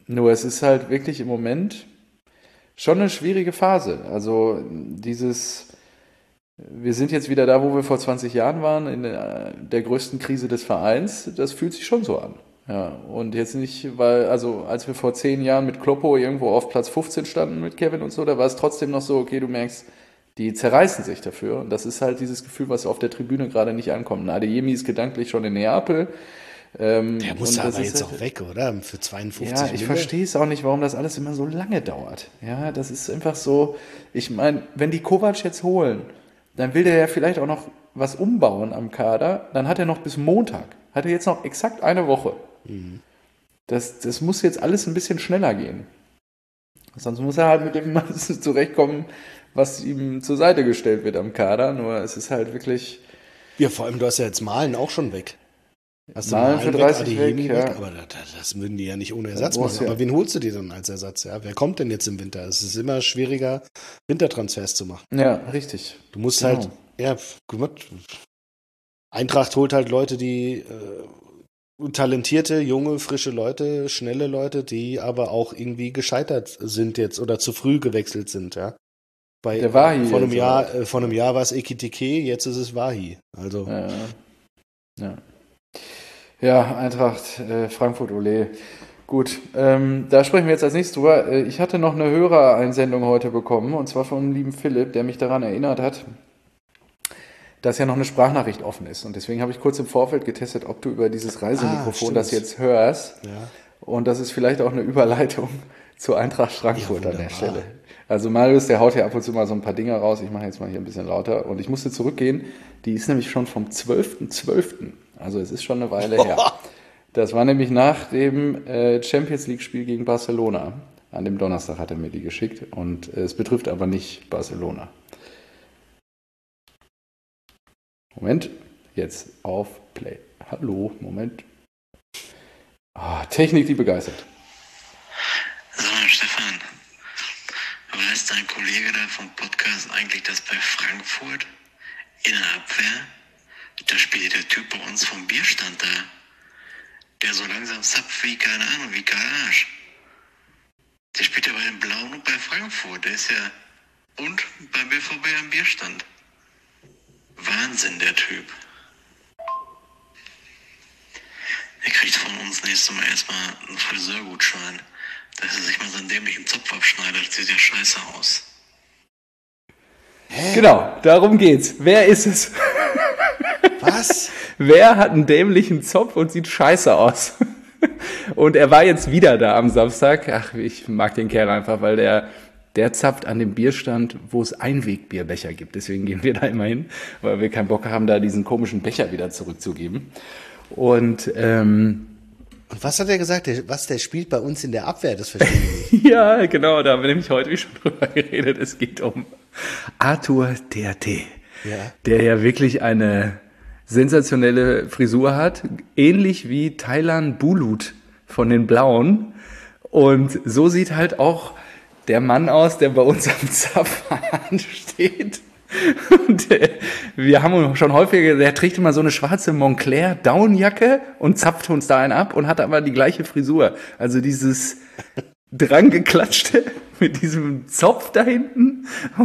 Nur es ist halt wirklich im Moment schon eine schwierige Phase. Also dieses, wir sind jetzt wieder da, wo wir vor zwanzig Jahren waren, in der, der größten Krise des Vereins. Das fühlt sich schon so an. Ja, und jetzt nicht, weil, also als wir vor zehn Jahren mit Kloppo irgendwo auf Platz fünfzehn standen mit Kevin und so, da war es trotzdem noch so, okay, du merkst, die zerreißen sich dafür. Und das ist halt dieses Gefühl, was auf der Tribüne gerade nicht ankommt. Und Adeyemi ist gedanklich schon in Neapel. Ähm, Der muss und aber das ist jetzt halt, auch weg, oder? Für zweiundfünfzig ja, ich Mille? verstehe es auch nicht, warum das alles immer so lange dauert. Ja, das ist einfach so, ich meine, wenn die Kovac jetzt holen, dann will der ja vielleicht auch noch was umbauen am Kader, dann hat er noch bis Montag, hat er jetzt noch exakt eine Woche. Mhm. Das, das muss jetzt alles ein bisschen schneller gehen. Sonst muss er halt mit dem zurechtkommen, was ihm zur Seite gestellt wird am Kader, nur es ist halt wirklich... Ja, vor allem, du hast ja jetzt Malen auch schon weg. Hast du Malen Malen für dreißig weg, weg, weg, ja. aber das, das würden die ja nicht ohne Ersatz Ja, machen. ja. Aber wen holst du dir dann als Ersatz? Ja? Wer kommt denn jetzt im Winter? Es ist immer schwieriger, Wintertransfers zu machen. Ja, richtig. Du musst Genau. halt, ja, gut, Eintracht holt halt Leute, die äh, talentierte, junge, frische Leute, schnelle Leute, die aber auch irgendwie gescheitert sind jetzt oder zu früh gewechselt sind, ja. Bei, Der Wahi vor einem jetzt, Jahr, oder? äh, vor einem Jahr war es Ekitike, jetzt ist es Wahi. Also Ja, ja. Ja, Eintracht, äh, Frankfurt, Ole. Gut, ähm, da sprechen wir jetzt als nächstes drüber. Äh, Ich hatte noch eine Hörereinsendung heute bekommen, und zwar vom lieben Philipp, der mich daran erinnert hat, dass ja noch eine Sprachnachricht offen ist. Und deswegen habe ich kurz im Vorfeld getestet, ob du über dieses Reisemikrofon Ah, das stimmt. jetzt hörst. ja. Und das ist vielleicht auch eine Überleitung zu Eintracht Frankfurt Ja, an der wunderbar. Stelle. Also Marius, der haut ja ab und zu mal so ein paar Dinger raus. Ich mache jetzt mal hier ein bisschen lauter. Und ich musste zurückgehen. Die ist nämlich schon vom zwölften zwölften Also es ist schon eine Weile her. Das war nämlich nach dem äh, Champions League-Spiel gegen Barcelona. An dem Donnerstag hat er mir die geschickt. Und äh, es betrifft aber nicht Barcelona. Moment, jetzt auf Play. Hallo, Moment. Ah, Technik, die begeistert. Sag mal, Stefan, weiß dein Kollege da vom Podcast eigentlich, dass bei Frankfurt in der Abwehr, da spielt der Typ bei uns vom Bierstand da, der so langsam zapft wie, keine Ahnung, wie Karl Arsch. Der spielt ja bei den Blauen und bei Frankfurt, der ist ja, und beim B V B am Bierstand. Wahnsinn, der Typ. Er kriegt von uns nächstes Mal erstmal einen Friseurgutschein, dass er sich mal seinen dämlichen Zopf abschneidet. Das sieht ja scheiße aus. Genau, darum geht's. Wer ist es? Was? Wer hat einen dämlichen Zopf und sieht scheiße aus? Und er war jetzt wieder da am Samstag. Ach, ich mag den Kerl einfach, weil der, der zapft an dem Bierstand, wo es Einwegbierbecher gibt. Deswegen gehen wir da immer hin, weil wir keinen Bock haben, da diesen komischen Becher wieder zurückzugeben. Und ähm, Und was hat er gesagt? Der, was, der spielt bei uns in der Abwehr, das verstehe ich nicht. ja, genau, da haben wir nämlich heute schon drüber geredet. Es geht um Arthur T R T, Ja. der ja wirklich eine sensationelle Frisur hat, ähnlich wie Taylan Bulut von den Blauen. Und so sieht halt auch der Mann aus, der bei uns am Zapfhahn steht. Und äh, wir haben schon häufiger, der trägt immer so eine schwarze Moncler Downjacke und zapft uns da einen ab und hat aber die gleiche Frisur. Also dieses drangeklatschte mit diesem Zopf da hinten.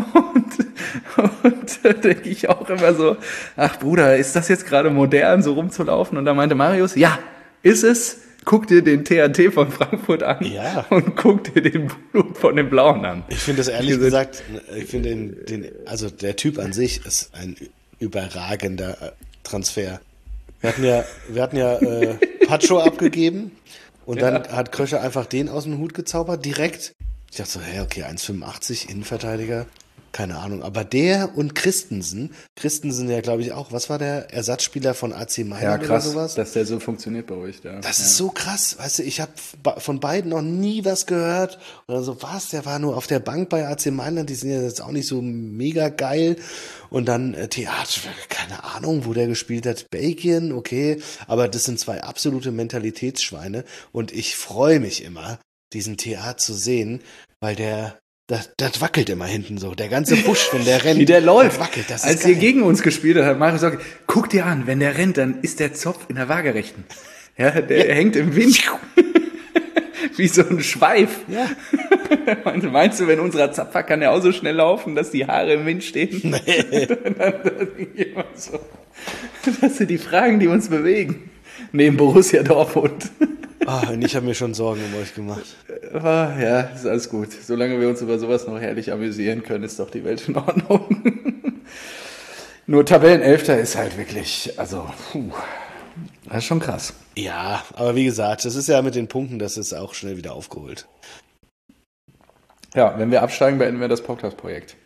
Und, und da denke ich auch immer so, ach Bruder, ist das jetzt gerade modern, so rumzulaufen? Und da meinte Marius, ja, ist es. Guck dir den T H T von Frankfurt an Ja. und guck dir den Blut von den Blauen an. Ich finde das ehrlich gesagt, ich finde den, den, also der Typ an sich ist ein überragender äh, Transfer. Wir hatten ja, wir hatten ja äh, Pacho abgegeben und dann Ja. hat Kröscher einfach den aus dem Hut gezaubert, direkt. Ich dachte so, hey, okay, eins Komma fünfundachtzig, Innenverteidiger, keine Ahnung. Aber der und Christensen, Christensen ja, glaube ich, auch, was war der Ersatzspieler von A C Mailand Ja, oder krass, sowas? dass der so funktioniert bei euch da. Das ja. ist so krass, weißt du, ich habe von beiden noch nie was gehört. Und dann so, was, der war nur auf der Bank bei A C Mailand, die sind ja jetzt auch nicht so mega geil. Und dann äh, Theater, keine Ahnung, wo der gespielt hat, Belgien, okay. Aber das sind zwei absolute Mentalitätsschweine. Und ich freue mich immer, diesen Theater zu sehen, weil der, das, das wackelt immer hinten so. Der ganze Busch, wenn der rennt, Wie der läuft. das wackelt, das ist Als geil. ihr gegen uns gespielt habt, hat Marius gesagt, guck dir an, wenn der rennt, dann ist der Zopf in der Waagerechten. Ja, der hängt im Wind. Wie so ein Schweif. Ja. Meinst, meinst du, wenn unser Zapfer kann der auch so schnell laufen, dass die Haare im Wind stehen? Nee. dann, dann, dann, so. Das sind die Fragen, die uns bewegen. Neben Borussia Dortmund. Ah, und ich habe mir schon Sorgen um euch gemacht. Aber ja, ist alles gut. Solange wir uns über sowas noch herrlich amüsieren können, ist doch die Welt in Ordnung. Nur Tabellenelfter ist halt wirklich, also, puh, das ist schon krass. Ja, aber wie gesagt, das ist ja mit den Punkten, das ist auch schnell wieder aufgeholt. Ja, wenn wir absteigen, beenden wir das Podcast-Projekt.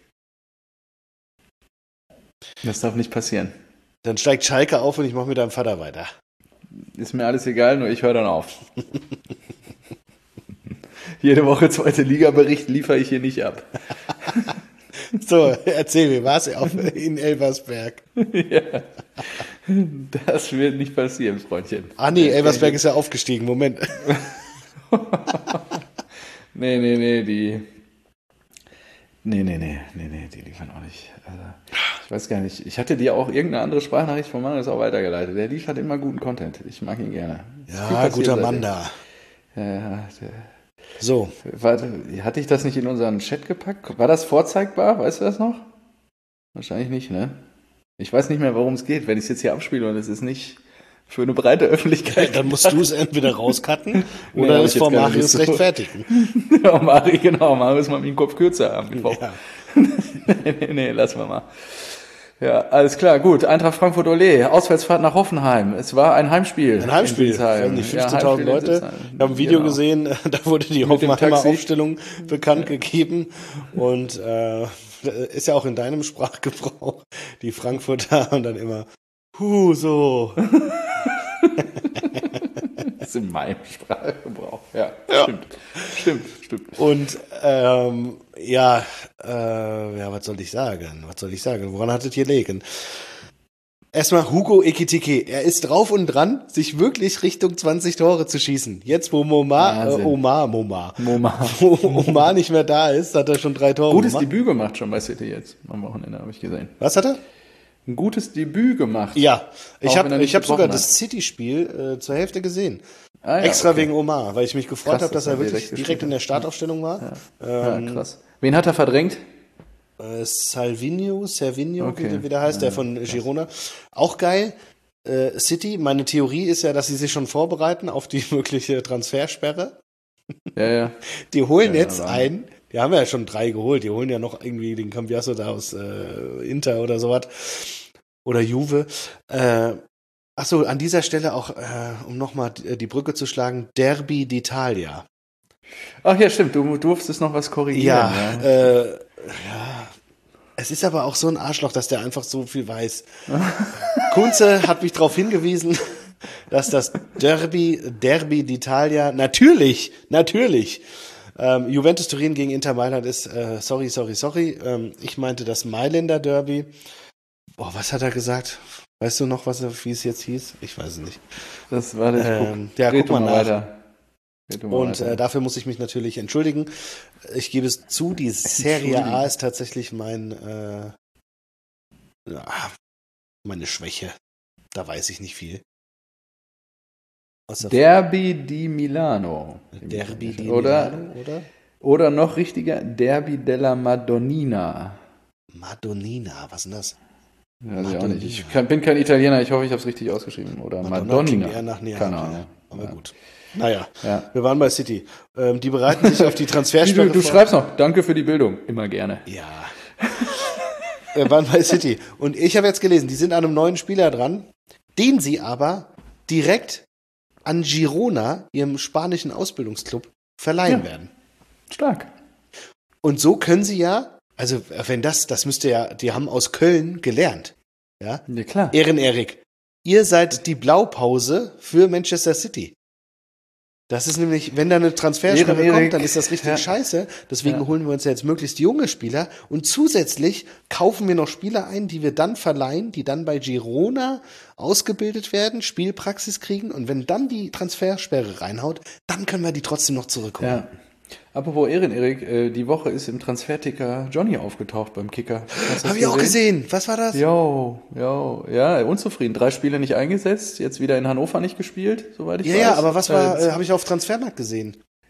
Das darf nicht passieren. Dann steigt Schalke auf und ich mache mit deinem Vater weiter. Ist mir alles egal, nur ich höre dann auf. Jede Woche zweite Liga-Bericht liefere ich hier nicht ab. So, erzähl mir, was in Elversberg? Ja, das wird nicht passieren, Freundchen. Ah nee, Elversberg ist ja aufgestiegen, Moment. nee, nee, nee, die... Nee, nee, nee, nee, nee, die liefern auch nicht. Also, ich weiß gar nicht. Ich hatte dir auch irgendeine andere Sprachnachricht von Marius auch weitergeleitet. Der liefert immer guten Content. Ich mag ihn gerne. Ja, guter Mann da. Ja, ja. Der, so. Warte, hatte ich das nicht in unseren Chat gepackt? War das vorzeigbar? Weißt du das noch? Wahrscheinlich nicht, ne? Ich weiß nicht mehr, worum es geht, wenn ich es jetzt hier abspiele und es ist nicht für eine breite Öffentlichkeit. Dann musst du es entweder rauscutten oder nee, es vor Marius so rechtfertigen. Ja, Marius, genau, Marius mal den Kopf kürzer am Mittwoch. Ja. nee, nee, nee, lassen wir mal. Ja, alles klar, gut. Eintracht Frankfurt-Ole, Auswärtsfahrt nach Hoffenheim. Es war ein Heimspiel. Ein Heimspiel. Die fünfzehntausend ja, Leute. Wir haben ein Video genau. gesehen, da wurde die Hoffenheimer Aufstellung bekannt gegeben. Und äh, ist ja auch in deinem Sprachgebrauch. Die Frankfurter haben dann immer Huh, so. Das ist in meinem Sprachgebrauch. Ja, ja. Stimmt. Stimmt, stimmt. Und ähm, ja, äh, ja, was soll ich sagen? Was soll ich sagen? Woran hat es hier liegen? Erstmal Hugo Ekitike. Er ist drauf und dran, sich wirklich Richtung zwanzig Tore zu schießen. Jetzt, wo Momar, äh, Omar, Momar, Momar. wo Omar nicht mehr da ist, hat er schon drei Tore Gutes gemacht. Debüt gemacht schon bei City jetzt. Am Wochenende habe ich gesehen. Was hat er? Ein gutes Debüt gemacht. Ja, ich habe ich hab sogar hat. das City-Spiel äh, zur Hälfte gesehen. Ah, ja, Extra okay. wegen Omar, weil ich mich gefreut habe, dass er wirklich direkt in der Startaufstellung war. Ja. Ähm, ja, krass. Wen hat er verdrängt? Äh, Salvinho, Servinho, okay. wie, wie der heißt, ja, der von krass. Girona. Auch geil. Äh, City, meine Theorie ist ja, dass sie sich schon vorbereiten auf die mögliche Transfersperre. Ja, ja. Die holen ja, jetzt einen. Die haben ja schon drei geholt. Die holen ja noch irgendwie den Cambiasso da aus äh, Inter oder sowas. Oder Juve. Äh, achso, an dieser Stelle auch, äh, um nochmal die, die Brücke zu schlagen, Derby d'Italia. Ach ja, stimmt. Du durftest noch was korrigieren. Ja, ja. Äh, ja. Es ist aber auch so ein Arschloch, dass der einfach so viel weiß. Kunze hat mich darauf hingewiesen, dass das Derby, Derby d'Italia natürlich, natürlich Ähm, Juventus Turin gegen Inter Mailand ist, äh, sorry, sorry, sorry. Ähm, ich meinte das Mailänder Derby. Boah, was hat er gesagt? Weißt du noch, was er, wie es jetzt hieß? Ich weiß es nicht. Das war das. Ähm, ja, guck mal, mal weiter. Und äh, dafür muss ich mich natürlich entschuldigen. Ich gebe es zu, die Serie A ist tatsächlich mein äh, ja, meine Schwäche. Da weiß ich nicht viel. Derby di Milano. Derby di oder, Milano, oder? Oder noch richtiger, Derby della Madonnina. Madonnina, was ist denn das? Ja, also auch nicht. Ich kann, bin kein Italiener, ich hoffe, ich habe es richtig ausgeschrieben. Oder Madonna Madonnina. Eher nach Keine Ahnung. Aber ja. gut. Naja, ja. Wir waren bei City. Ähm, die bereiten sich auf die Transfersperre Du, du schreibst noch, danke für die Bildung. Immer gerne. Ja. Wir waren bei City. Und ich habe jetzt gelesen, die sind an einem neuen Spieler dran, den sie aber direkt an Girona, ihrem spanischen Ausbildungsclub, verleihen ja. werden. Stark. Und so können sie ja, also wenn das, das müsste ja, die haben aus Köln gelernt. Ja, ja klar. Ehren-Erik, ihr seid die Blaupause für Manchester City. Das ist nämlich, wenn da eine Transfersperre kommt, dann ist das richtig ja. scheiße. Deswegen ja. holen wir uns ja jetzt möglichst junge Spieler und zusätzlich kaufen wir noch Spieler ein, die wir dann verleihen, die dann bei Girona ausgebildet werden, Spielpraxis kriegen und wenn dann die Transfersperre reinhaut, dann können wir die trotzdem noch zurückholen. Ja. Apropos Ehren-Erik, äh, die Woche ist im Transferticker Johnny aufgetaucht beim Kicker. Habe ich auch gesehen. Was war das? Jo, jo, ja, unzufrieden. Drei Spiele nicht eingesetzt, jetzt wieder in Hannover nicht gespielt, soweit ich ja, weiß. Ja, ja, aber was war, äh, habe ich auf Transfermarkt gesehen.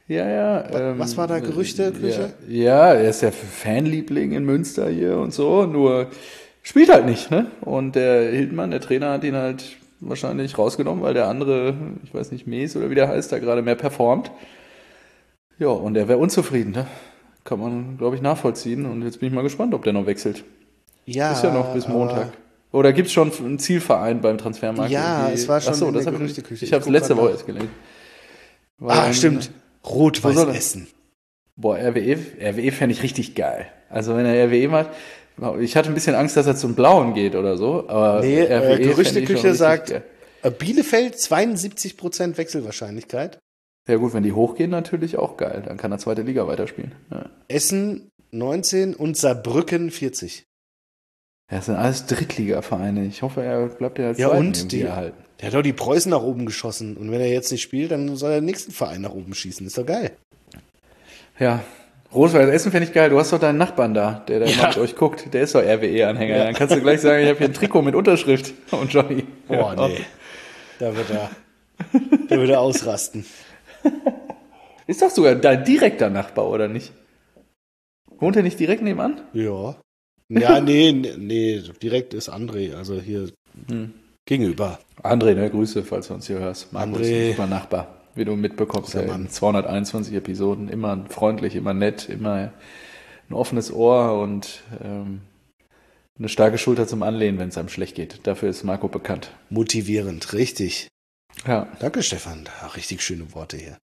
Ja, ja. Ähm, Was war da, Gerüchte, Küche? Ja, ja, er ist ja Fanliebling in Münster hier und so, nur spielt halt nicht, ne? Und der Hildmann, der Trainer, hat ihn halt wahrscheinlich rausgenommen, weil der andere, ich weiß nicht, Mees oder wie der heißt, da gerade mehr performt. Ja, und er wäre unzufrieden, ne? Kann man, glaube ich, nachvollziehen. Und jetzt bin ich mal gespannt, ob der noch wechselt. Ja, ist ja noch bis Montag. Oder gibt es schon einen Zielverein beim Transfermarkt? Ja, irgendwie? es war schon Achso, in das der hab ich, Gerüchteküche. ich habe es Ich guck letzte grad Woche nach. erst gelesen. Weil Ah, dann- stimmt. Wo soll Rot-Weiß er- Essen. Boah, R W E, R W E fände ich richtig geil. Also wenn er R W E macht, ich hatte ein bisschen Angst, dass er zum Blauen geht oder so, aber Nee, R W E äh, fände ich schon Gerüchteküche richtig sagt, geil. äh, Bielefeld zweiundsiebzig Prozent Wechselwahrscheinlichkeit. Ja gut, wenn die hochgehen, natürlich auch geil. Dann kann er zweite Liga weiterspielen. Ja. Essen neunzehn und Saarbrücken vierzig. Ja, das sind alles Drittliga-Vereine. Ich hoffe, er bleibt ja als Ja, Zweiten und irgendwie die- erhalten. Der hat doch die Preußen nach oben geschossen. Und wenn er jetzt nicht spielt, dann soll er den nächsten Verein nach oben schießen. Ist doch geil. Ja, Rot-Weiß Essen fände ich geil. Du hast doch deinen Nachbarn da, der da Ja. immer mit euch guckt. Der ist doch R W E-Anhänger. Ja. Dann kannst du gleich sagen, ich habe hier ein Trikot mit Unterschrift. Und Johnny. Oh, nee. Da wird er, da wird er ausrasten. Ist doch sogar dein direkter Nachbar, oder nicht? Wohnt er nicht direkt nebenan? Ja. Ja, nee, nee, nee, direkt ist André, also hier Hm. gegenüber. André, ne, Grüße, falls du uns hier hörst. Markus, André. super Nachbar, wie du mitbekommst. Guter Ja, Mann. in zweihunderteinundzwanzig Episoden, immer freundlich, immer nett, immer ein offenes Ohr und ähm, eine starke Schulter zum Anlehnen, wenn es einem schlecht geht. Dafür ist Marco bekannt. Motivierend, richtig. Ja. Danke, Stefan. Ach, richtig schöne Worte hier.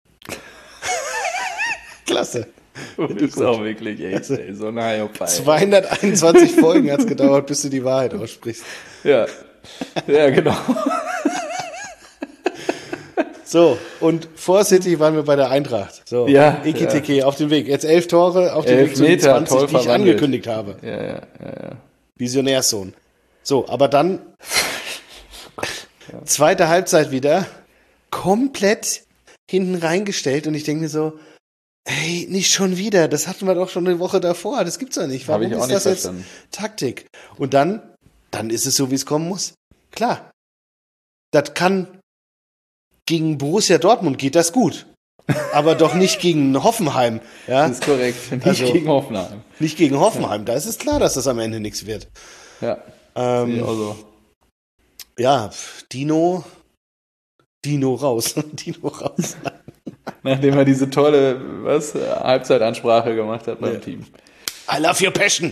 Klasse. Du bist auch wirklich echt ey, so ein Hyopai. zweihunderteinundzwanzig Folgen hat es gedauert, bis du die Wahrheit aussprichst. Ja. Ja, genau. So, und vor City waren wir bei der Eintracht. So, Ja, Ekiteke auf dem Weg. Jetzt elf Tore auf dem Elf Weg zu den Meter, zwanzig, toll die ich verwandelt. angekündigt habe. Ja, ja, ja, ja. Visionärssohn. So, aber dann zweite Halbzeit wieder komplett hinten reingestellt und ich denke mir so, hey, nicht schon wieder, das hatten wir doch schon eine Woche davor, das gibt's doch nicht. Hab Warum ich auch ist nicht das jetzt verstanden. Taktik? Und dann, dann ist es so, wie es kommen muss. Klar, das kann gegen Borussia Dortmund geht das gut, aber doch nicht gegen Hoffenheim, ja, Das ist korrekt. Nicht Also- gegen Hoffenheim. nicht gegen Hoffenheim. Da ist es klar, dass das am Ende nichts wird. Ja. Ähm, Sehe ich auch so. Ja, pf, Dino, Dino raus, Dino raus. Nachdem er diese tolle was, Halbzeitansprache gemacht hat beim Ja. Team. I love your passion.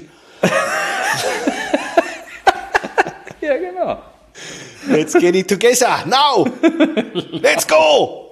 Ja, genau. Let's get it together now. Let's go.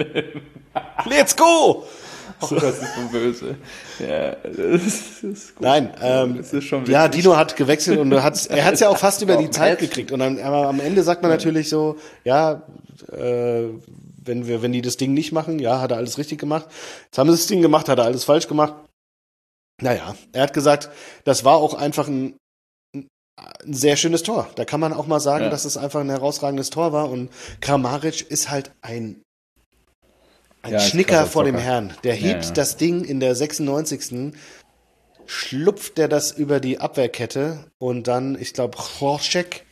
Let's go. Oh, das ist so böse. Ja, das ist, das ist gut. Nein, ähm, das ist schon ja, witzig. Dino hat gewechselt und er hat er hat's ja auch fast über die Auch Zeit Match. gekriegt. Und dann, aber am Ende sagt man natürlich so, ja, äh, wenn wir, wenn die das Ding nicht machen, ja, hat er alles richtig gemacht. Jetzt haben sie das Ding gemacht, hat er alles falsch gemacht. Naja, er hat gesagt, das war auch einfach ein, ein sehr schönes Tor. Da kann man auch mal sagen, Ja. dass es einfach ein herausragendes Tor war. Und Kramaric ist halt ein, ein Ja, ist Schnicker krasser vor dem Zocker. Herrn. Der hebt ja. das Ding in der sechsundneunzigsten schlupft der das über die Abwehrkette und dann, ich glaube, Horschek,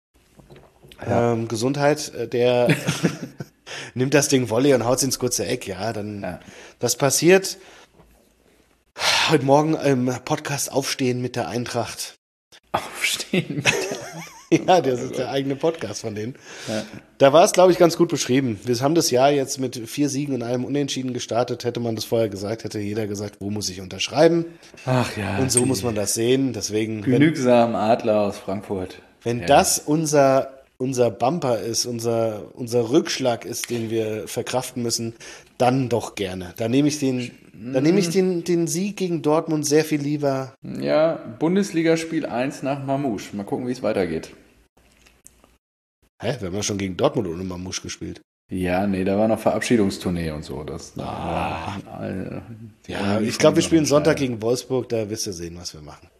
Ja. ähm, Gesundheit, äh, der nimmt das Ding Volley und haut ins kurze Eck. Ja, dann, Ja. das passiert. Heute Morgen im Podcast Aufstehen mit der Eintracht. Aufstehen. Ja, das ist der eigene Podcast von denen. Ja. Da war es, glaube ich, ganz gut beschrieben. Wir haben das Jahr jetzt mit vier Siegen und einem Unentschieden gestartet. Hätte man das vorher gesagt, hätte jeder gesagt, wo muss ich unterschreiben? Ach ja. Und so die muss man das sehen. Deswegen, wenn, Genügsam Adler aus Frankfurt. wenn Ja. das unser, unser Bumper ist, unser, unser Rückschlag ist, den wir verkraften müssen, dann doch gerne. Da nehme ich den, da nehme ich den, den Sieg gegen Dortmund sehr viel lieber. Ja, Bundesligaspiel eins nach Mamouche. Mal gucken, wie es weitergeht. Hä, wir haben ja schon gegen Dortmund ohne Mamouche gespielt. Ja, nee, da war noch Verabschiedungstournee und so. Das, Ah. äh, die Ja, Energie ich glaube, wir von spielen noch Sonntag entscheiden. gegen Wolfsburg, da wirst du sehen, was wir machen.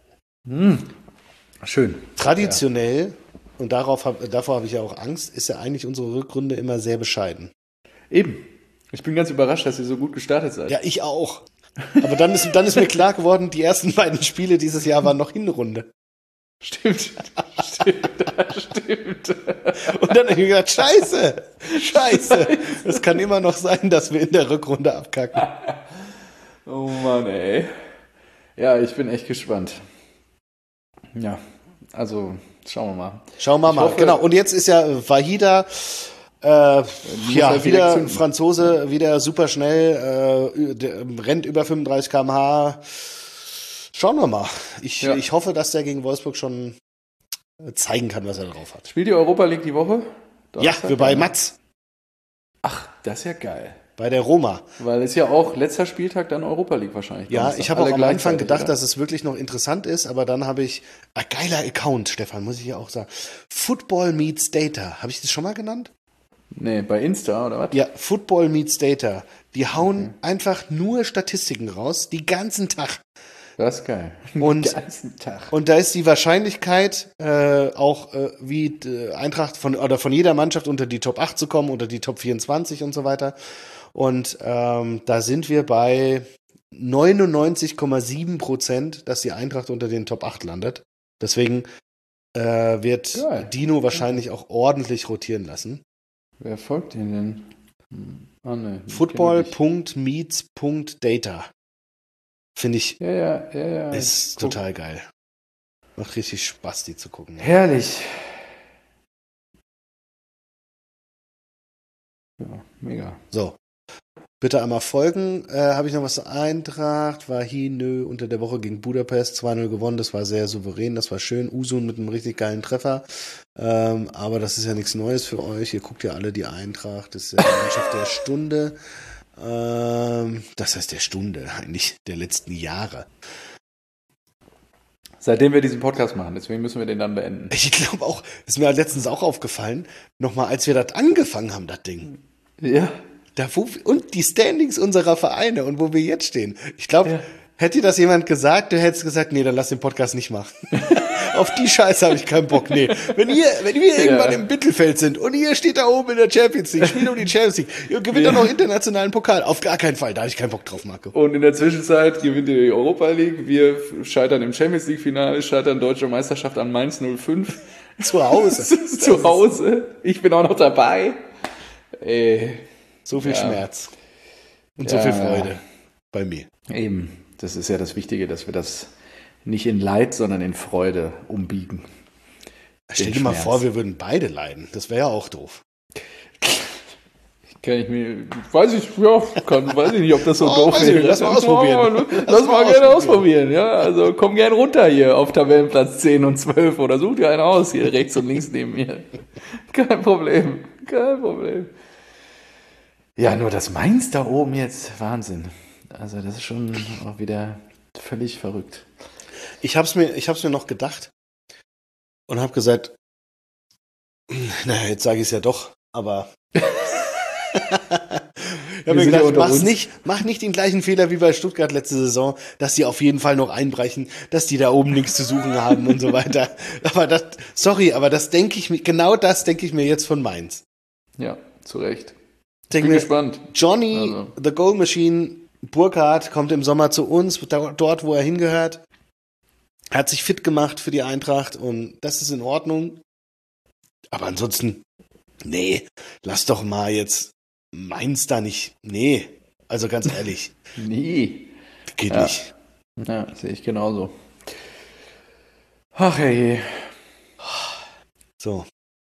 Schön. Traditionell, und darauf hab, davor habe ich ja auch Angst, ist ja eigentlich unsere Rückrunde immer sehr bescheiden. Eben. Ich bin ganz überrascht, dass ihr so gut gestartet seid. Ja, ich auch. Aber dann ist, dann ist mir klar geworden, die ersten beiden Spiele dieses Jahr waren noch Hinrunde. Stimmt, stimmt, stimmt. Und dann habe ich mir gedacht, scheiße, scheiße. Es kann immer noch sein, dass wir in der Rückrunde abkacken. Oh Mann, ey. Ja, ich bin echt gespannt. Ja, also schauen wir mal. Schauen wir Ich mal, hoffe- genau. Und jetzt ist ja Wahida, äh, ja, halt wieder wieder zünden. Franzose, wieder super schnell, äh, der, rennt über fünfunddreißig Kilometer pro Stunde. Schauen wir mal. Ich, Ja. ich hoffe, dass der gegen Wolfsburg schon zeigen kann, was er drauf hat. Spielt die Europa League die Woche? Ja, Donnerstag, wir bei oder? Matz, Ach, das ist ja geil. bei der Roma. Weil es ja auch letzter Spieltag dann Europa League wahrscheinlich. Ja, Donnerstag. ich habe auch Alle am Anfang gleichzeitig, gedacht, oder? dass es wirklich noch interessant ist, aber dann habe ich, ein geiler Account, Stefan, muss ich ja auch sagen. Football Meets Data. Habe ich das schon mal genannt? Nee, bei Insta oder was? Ja, Football Meets Data. Die hauen einfach nur Statistiken raus, die ganzen Tag. Das ist geil. Und- Den ganzen Tag. Und da ist die Wahrscheinlichkeit, äh, auch äh, wie äh, Eintracht von oder von jeder Mannschaft unter die Top acht zu kommen, unter die Top vierundzwanzig und so weiter. Und ähm, da sind wir bei neunundneunzig Komma sieben Prozent, dass die Eintracht unter den Top acht landet. Deswegen äh, wird Geil. Dino wahrscheinlich auch ordentlich rotieren lassen. Wer folgt den denn? Hm. Ah, nee. Football kenn ich Punkt meets Punkt data. Finde ich, nicht. Ja, ja, ja, ja. ist Guck. total geil. Macht richtig Spaß, die zu gucken. Herrlich. Ja, mega. So. Bitte einmal folgen. Äh, Habe ich noch was zur Eintracht? War hi, nö, unter der Woche gegen Budapest zwei null gewonnen. Das war sehr souverän, das war schön. Usun mit einem richtig geilen Treffer. Ähm, aber das ist ja nichts Neues für euch. Ihr guckt ja alle die Eintracht. Das ist ja die Mannschaft der Stunde. Ähm, das heißt der Stunde, eigentlich der letzten Jahre. Seitdem wir diesen Podcast machen, deswegen müssen wir den dann beenden. Ich glaube auch, ist mir letztens auch aufgefallen, nochmal, als wir das angefangen haben, das Ding. Ja. Da, wo, und die Standings unserer Vereine und wo wir jetzt stehen. Ich glaube, Ja. hätte dir das jemand gesagt, du hättest gesagt, nee, dann lass den Podcast nicht machen. Auf die Scheiße habe ich keinen Bock. Nee. Wenn ihr, wenn wir irgendwann im Mittelfeld sind und ihr steht da oben in der Champions League, spielt um die Champions League, ihr gewinnt Ja. dann noch internationalen Pokal. Auf gar keinen Fall. Da habe ich keinen Bock drauf, Marco. Und in der Zwischenzeit gewinnt ihr die Europa League. Wir scheitern im Champions League Finale, scheitern deutsche Meisterschaft an Mainz null fünf. Zu Hause. Zu Hause. Ich bin auch noch dabei. Ey. So viel Ja. Schmerz. Und Ja. so viel Freude. Bei mir. Eben. Das ist ja das Wichtige, dass wir das nicht in Leid, sondern in Freude umbiegen. Stell Den dir mal Schmerz. vor, wir würden beide leiden. Das wäre ja auch doof. Kann ich mir, weiß ich, ja, kann, weiß ich nicht, ob das so Oh, doof weiß ich nicht, lass mal ausprobieren. Lass, Lass lass mal mal gerne ausprobieren. ausprobieren, ja. Also komm gern runter hier auf Tabellenplatz zehn und zwölf oder such dir einen aus hier rechts und links neben mir. Kein Problem, kein Problem. Ja, nur das Mainz da oben jetzt, Wahnsinn. Also das ist schon auch wieder völlig verrückt. Ich hab's mir, ich hab's mir noch gedacht und hab gesagt, naja, jetzt sage ich es ja doch, aber ich hab Wir mir sind ja gedacht, unter mach's uns. nicht, mach nicht den gleichen Fehler wie bei Stuttgart letzte Saison, dass die auf jeden Fall noch einbrechen, dass die da oben nichts zu suchen haben und so weiter. Aber das, sorry, aber das denke ich mir, genau das denke ich mir jetzt von Mainz. Ja, zu Recht. Denk Bin mir, gespannt. Johnny, Also. the Goal Machine, Burkhardt kommt im Sommer zu uns, da- dort, wo er hingehört. Hat sich fit gemacht für die Eintracht und das ist in Ordnung. Aber ansonsten, nee, lass doch mal jetzt Mainz da nicht. Nee, also ganz ehrlich, Nie. geht Ja. nicht. Ja, sehe ich genauso. Ach hey. So.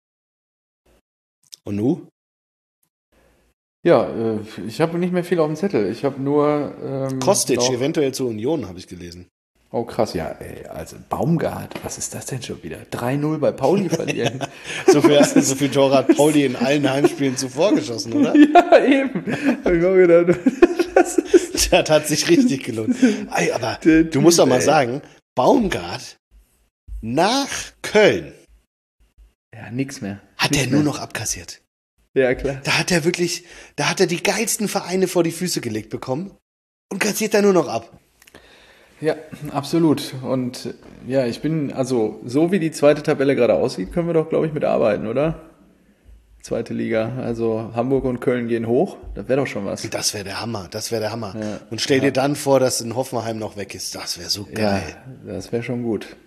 Und nu? Ja, äh, ich habe nicht mehr viel auf dem Zettel. Ich habe nur. Ähm, Kostic, noch- eventuell zur Union, habe ich gelesen. Oh krass, ja, ey, also Baumgart, was ist das denn schon wieder? drei null bei Pauli verlieren. So viel, so viel Tore hat Pauli in allen Heimspielen zuvor geschossen, oder? Ja, eben. Hab ich auch gedacht, das ist Das hat sich richtig gelohnt. Ey, aber Der du musst doch Typ, mal ey. sagen, Baumgart nach Köln ja nix mehr. hat Nix er nur mehr. noch abkassiert. Ja, klar. Da hat er wirklich, da hat er die geilsten Vereine vor die Füße gelegt bekommen und kassiert da nur noch ab. Ja, absolut. Und äh, ja, ich bin, also so wie die zweite Tabelle gerade aussieht, können wir doch, glaube ich, mitarbeiten, oder? Zweite Liga. Also Hamburg und Köln gehen hoch. Das wäre doch schon was. Das wäre der Hammer, das wäre der Hammer. Ja. Und stell dir dann vor, dass in Hoffenheim noch weg ist. Das wäre so Ja, geil. das wäre schon gut.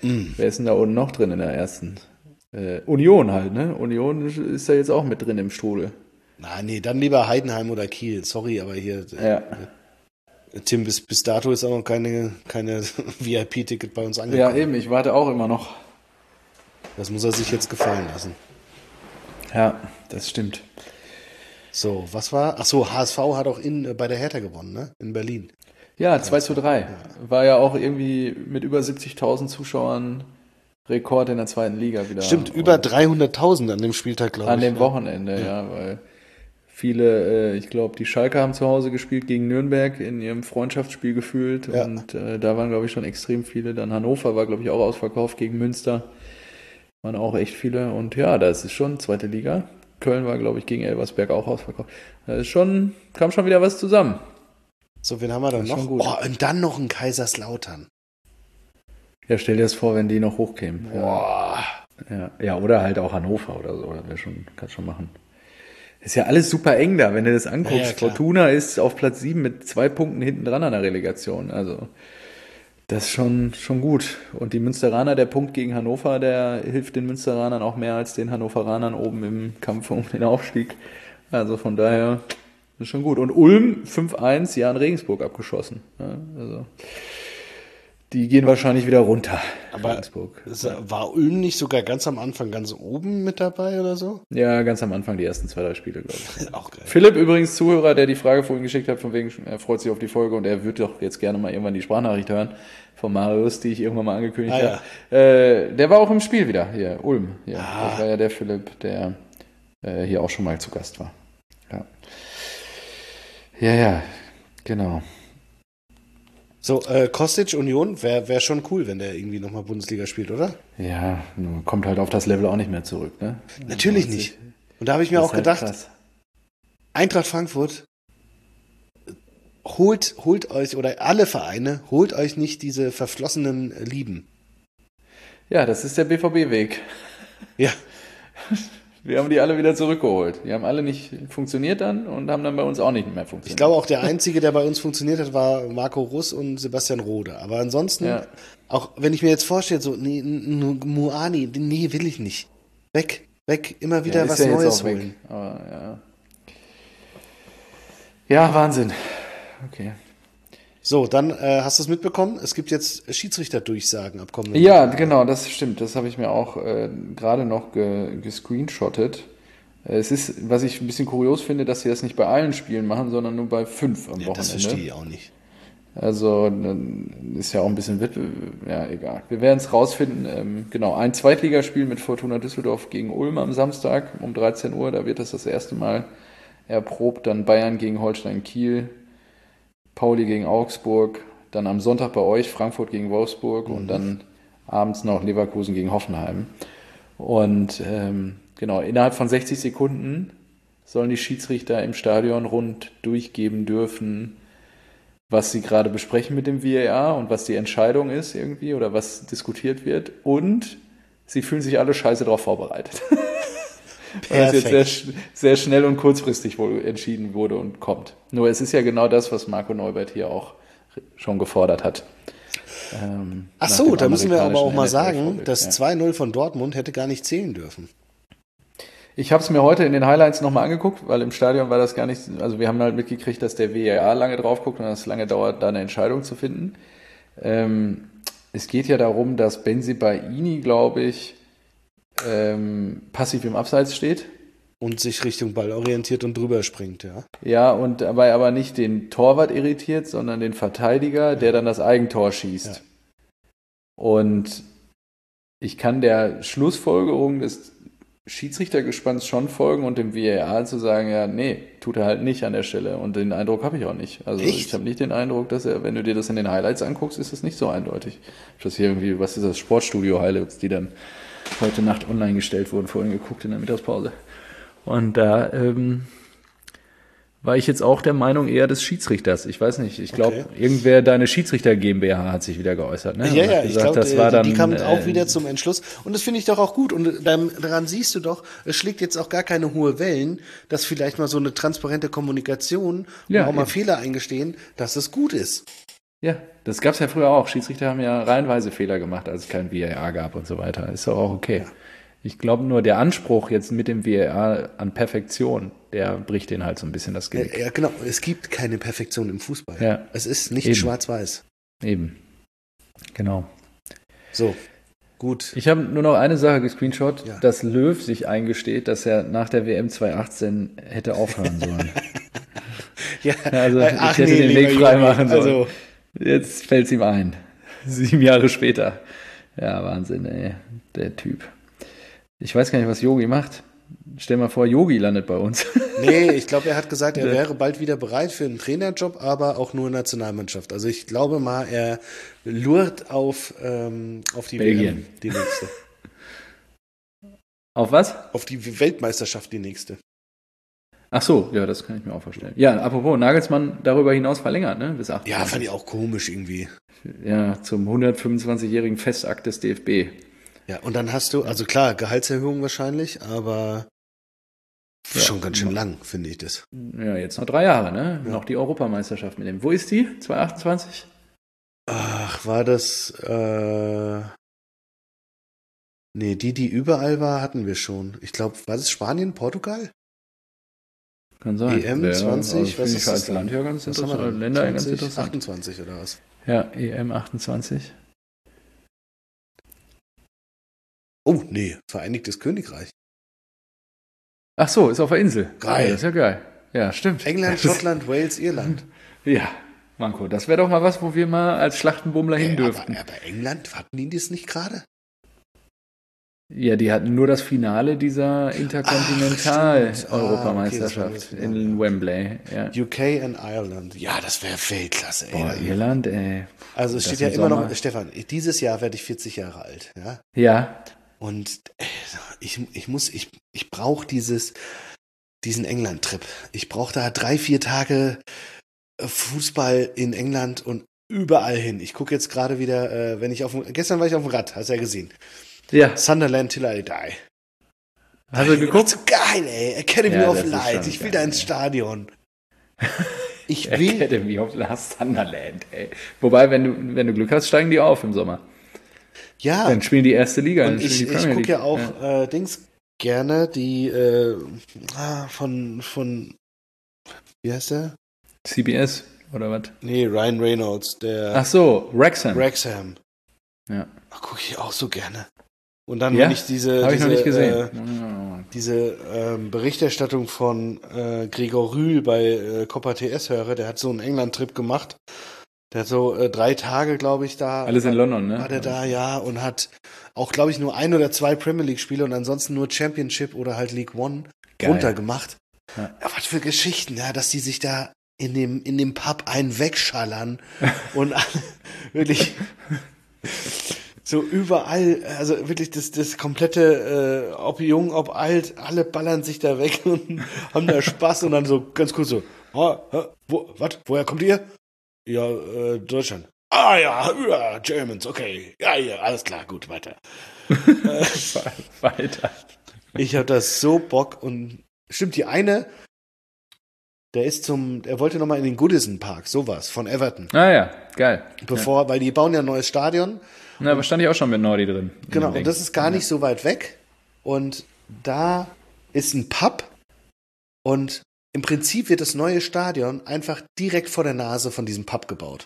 Mm. Wer ist denn da unten noch drin in der ersten? Äh, Union halt, ne? Union ist da jetzt auch mit drin im Strudel. Na, nee, dann lieber Heidenheim oder Kiel. Sorry, aber hier, Ja. äh, Tim, bis, bis dato ist auch noch keine, keine V I P-Ticket bei uns Ja, angekommen. eben, ich warte auch immer noch. Das muss er sich jetzt gefallen lassen. Ja, das stimmt. So, was war? Ach so, H S V hat auch in, äh, bei der Hertha gewonnen, ne? In Berlin. Ja, zwei zu drei. War ja auch irgendwie mit über siebzigtausend Zuschauern Rekord in der zweiten Liga wieder. Stimmt, Und über dreihunderttausend an dem Spieltag, glaube ich. an dem ne? Wochenende, ja, weil viele, äh, ich glaube, die Schalker haben zu Hause gespielt gegen Nürnberg in ihrem Freundschaftsspiel gefühlt Ja. und äh, da waren, glaube ich, schon extrem viele. Dann Hannover war, glaube ich, auch ausverkauft gegen Münster. Waren auch echt viele und ja, das ist schon zweite Liga. Köln war, glaube ich, gegen Elversberg auch ausverkauft. Da ist schon, kam schon wieder was zusammen. So, wen haben wir dann Das ist noch? schon gut. Oh, und dann noch ein Kaiserslautern. Ja, stell dir das vor, wenn die noch hochkämen. Ja. Boah. Ja, ja, oder halt auch Hannover oder so, das wäre schon, kannst schon machen. Ist ja alles super eng da, wenn du das anguckst. Ja, ja, klar. Fortuna ist auf Platz sieben mit zwei Punkten hinten dran an der Relegation. Also, das ist schon, schon gut. Und die Münsteraner, der Punkt gegen Hannover, der hilft den Münsteranern auch mehr als den Hannoveranern oben im Kampf um den Aufstieg. Also von daher, ist schon gut. Und Ulm fünf eins, Jan Regensburg abgeschossen. Ja, also, die gehen wahrscheinlich wieder runter. Aber Regensburg. es war Ulm nicht sogar ganz am Anfang ganz oben mit dabei oder so? Ja, ganz am Anfang die ersten zwei, drei Spiele, glaube ich. Auch geil. Philipp übrigens, Zuhörer, der die Frage vorhin geschickt hat, von wegen, er freut sich auf die Folge und er wird doch jetzt gerne mal irgendwann die Sprachnachricht hören von Marius, die ich irgendwann mal angekündigt Ah, habe. Äh, der war auch im Spiel wieder, hier, Ulm. Hier. Ah. Das war ja der Philipp, der äh, hier auch schon mal zu Gast war. Ja, ja, ja, genau. So, äh, Kostic Union wäre wär schon cool, wenn der irgendwie nochmal Bundesliga spielt, oder? Ja, nur kommt halt auf das Level auch nicht mehr zurück, ne? Natürlich Das ist- nicht. Und da habe ich mir das auch ist halt gedacht, krass. Eintracht Frankfurt, holt, holt euch, oder alle Vereine, holt euch nicht diese verflossenen Lieben. Ja, das ist der B V B-Weg. Ja, Wir haben die alle wieder zurückgeholt. Die haben alle nicht funktioniert dann und haben dann bei uns auch nicht mehr funktioniert. ich glaube auch der Einzige, der bei uns funktioniert hat, war Marco Russ und Sebastian Rode. Aber ansonsten, Ja. auch wenn ich mir jetzt vorstelle, so, nee, n- n- Muani, nee, will ich nicht. Weg, weg, immer wieder Ja, ist was ja jetzt Neues auch weg. holen. Aber, ja. ja, Wahnsinn. Okay. So, dann äh, hast du es mitbekommen? Es gibt jetzt Schiedsrichterdurchsagen ab kommenden Ja, Wochenende. genau, das stimmt. Das habe ich mir auch äh, gerade noch ge gescreenshottet. Äh, Es ist, was ich ein bisschen kurios finde, dass sie das nicht bei allen Spielen machen, sondern nur bei fünf am Ja, das Wochenende. verstehe ich auch nicht. Also dann ist ja auch ein bisschen Wettbewerb, ja egal. Wir werden es rausfinden. Ähm, genau, ein Zweitligaspiel mit Fortuna Düsseldorf gegen Ulm am Samstag um dreizehn Uhr. Da wird das das erste Mal erprobt. Dann Bayern gegen Holstein Kiel, Pauli gegen Augsburg. Dann am Sonntag bei euch Frankfurt gegen Wolfsburg und dann abends noch Leverkusen gegen Hoffenheim. Und ähm, genau, innerhalb von sechzig Sekunden sollen die Schiedsrichter im Stadion rund durchgeben dürfen, was sie gerade besprechen mit dem V A R und was die Entscheidung ist irgendwie oder was diskutiert wird. Und sie fühlen sich alle scheiße darauf vorbereitet. Weil es jetzt sehr, sch- sehr schnell und kurzfristig wohl entschieden wurde und kommt. Nur es ist ja genau das, was Marco Neubert hier auch schon gefordert hat. Ähm, Ach nach so, dem da müssen wir aber auch mal amerikanischen N F sagen, L-Vorbild, das ja. zwei null von Dortmund hätte gar nicht zählen dürfen. Ich habe es mir heute in den Highlights nochmal angeguckt, weil im Stadion war das gar nicht, also wir haben halt mitgekriegt, dass der V A R lange drauf guckt und dass es lange dauert, da eine Entscheidung zu finden. Ähm, es geht ja darum, dass Benzibaini, glaube ich, ähm, passiv im Abseits steht. Und sich Richtung Ball orientiert und drüber springt, ja. Ja, und dabei aber nicht den Torwart irritiert, sondern den Verteidiger, der dann das Eigentor schießt. Ja. Und ich kann der Schlussfolgerung des Schiedsrichtergespanns schon folgen und dem V A R zu sagen, ja, nee, tut er halt nicht an der Stelle. Und den Eindruck habe ich auch nicht. Also Echt? ich habe nicht den Eindruck, dass er, wenn du dir das in den Highlights anguckst, ist es nicht so eindeutig. Ich habe das hier irgendwie, was ist das, Sportstudio-Highlights, die dann heute Nacht online gestellt wurden, vorhin geguckt in der Mittagspause. Und da ähm, war ich jetzt auch der Meinung eher des Schiedsrichters. Ich weiß nicht, ich glaube, Okay. irgendwer, deine Schiedsrichter GmbH hat sich wieder geäußert. Ne? Ja, Und ja, hat ich gesagt, glaube, das war dann, die kamen auch äh, wieder zum Entschluss. Und das finde ich doch auch gut. Und dann, daran siehst du doch, es schlägt jetzt auch gar keine hohe Wellen, dass vielleicht mal so eine transparente Kommunikation Ja, und auch mal eben. Fehler eingestehen, dass es gut ist. Ja, das gab es ja früher auch. Schiedsrichter haben ja reihenweise Fehler gemacht, als es kein V A R gab und so weiter. Ist doch auch okay. Ja. Ich glaube nur, der Anspruch jetzt mit dem V A R an Perfektion, der bricht den halt so ein bisschen das Genick. Ja, ja, genau. Es gibt keine Perfektion im Fußball. Ja. Es ist nicht Eben. schwarz-weiß. Eben. Genau. So, gut. Ich habe nur noch eine Sache gescreenshot, Ja. dass Löw sich eingesteht, dass er nach der W M zwanzig achtzehn hätte aufhören sollen. Ja, Also ich ach hätte nee, den lieber Weg frei Junge, machen sollen. also- Jetzt fällt es ihm ein. Sieben Jahre später. Ja, Wahnsinn, ey. Der Typ. Ich weiß gar nicht, was Yogi macht. Stell mal vor, Yogi landet bei uns. Nee, ich glaube, er hat gesagt, er Ja. wäre bald wieder bereit für einen Trainerjob, aber auch nur Nationalmannschaft. Also ich glaube mal, er lurt auf, ähm, auf die Belgien. W M, die nächste. Auf was? Auf die Weltmeisterschaft, die nächste. Ach so, ja, das kann ich mir auch vorstellen. Ja, apropos, Nagelsmann darüber hinaus verlängert, ne? Bis achtundzwanzig. Ja, fand ich auch komisch irgendwie. Ja, zum hundertfünfundzwanzigjährigen Festakt des D F B. Ja, und dann hast du, also klar, Gehaltserhöhung wahrscheinlich, aber Ja. schon ganz schön lang, finde ich das. Ja, jetzt noch drei Jahre, ne? Ja. Noch die Europameisterschaft mit dem. Wo ist die? zwanzig achtundzwanzig? Ach, war das, äh, nee, die, die überall war, hatten wir schon. Ich glaube, war das Spanien, Portugal? Kann sein. E M Wäre, zwanzig, also was finde ist ich das als dann? Land ja ganz Was haben wir interessant. denn? Länder ganz zwanzig, interessant. achtundzwanzig oder was? Ja, E M achtundzwanzig. Oh, nee, Vereinigtes Königreich. Ach so, ist auf der Insel. Geil. Ja, das ist ja geil. Ja, stimmt. England, Schottland, Wales, Irland. Ja, Manko, das wäre doch mal was, wo wir mal als Schlachtenbummler hin Äh, dürften. aber, aber England, hatten die das nicht gerade? Ja, die hatten nur das Finale dieser Ach, stimmt. Interkontinental-Europameisterschaft Ah, okay, das war das in Finale, ja. Wembley. Ja. U K und Ireland. Ja, das wäre Weltklasse, ey. Boah, Irland, ey. Also es Das steht ja im immer Sommer. noch, Stefan, dieses Jahr werde ich vierzig Jahre alt, ja. Ja, Und äh, ich, ich muss, ich, ich brauche dieses, diesen England-Trip. Ich brauche da drei, vier Tage Fußball in England und überall hin. Ich gucke jetzt gerade wieder, äh, wenn ich auf dem, gestern war ich auf dem Rad, hast du ja gesehen. ja. Sunderland till I die. Hast du geguckt? So geil, ey. Academy Ja, of das ist Light. schon Ich will geil, da ins ey. Stadion. Ich will. Academy of Last Sunderland, ey. Wobei, wenn du, wenn du Glück hast, steigen die auf im Sommer. Ja. Dann spielen die erste Liga. Und dann spielen ich, die ich Premier gucke ja League. auch Äh, Dings gerne, die äh, ah, von, von, wie heißt der? C B S oder was? Nee, Ryan Reynolds, der Ach so, Wrexham. Wrexham. Ja. Gucke ich auch so gerne. Und dann, Ja? wenn ich diese, Habe ich diese, noch nicht gesehen. Äh, diese ähm, Berichterstattung von äh, Gregor Rühl bei äh, Copa T S höre, der hat so einen England-Trip gemacht. Der hat so äh, drei Tage, glaube ich, da. Alles in London, ne? War der da, ja, und hat auch, glaube ich, nur ein oder zwei Premier League-Spiele und ansonsten nur Championship oder halt League One Geil. runtergemacht. Ja. Ja, was für Geschichten, ja, dass die sich da in dem, in dem Pub einen wegschallern und alle, wirklich so überall, also wirklich das, das komplette, äh, ob jung, ob alt, alle ballern sich da weg und haben da Spaß und dann so ganz kurz so, ah, hä, wo, was, woher kommt ihr? Ja, äh, Deutschland. Ah ja, ja, Germans, okay. Ja, ja, alles klar, gut, weiter. äh, Weiter. ich habe das so Bock und stimmt, die eine, der ist zum, er wollte nochmal in den Goodison Park, sowas, von Everton. Ah ja, geil. Bevor, weil die bauen ja ein neues Stadion. Na, aber stand ich auch schon mit Nordi drin. in Genau, dem Ding. und das ist gar nicht so weit weg. Und da ist ein Pub und im Prinzip wird das neue Stadion einfach direkt vor der Nase von diesem Pub gebaut.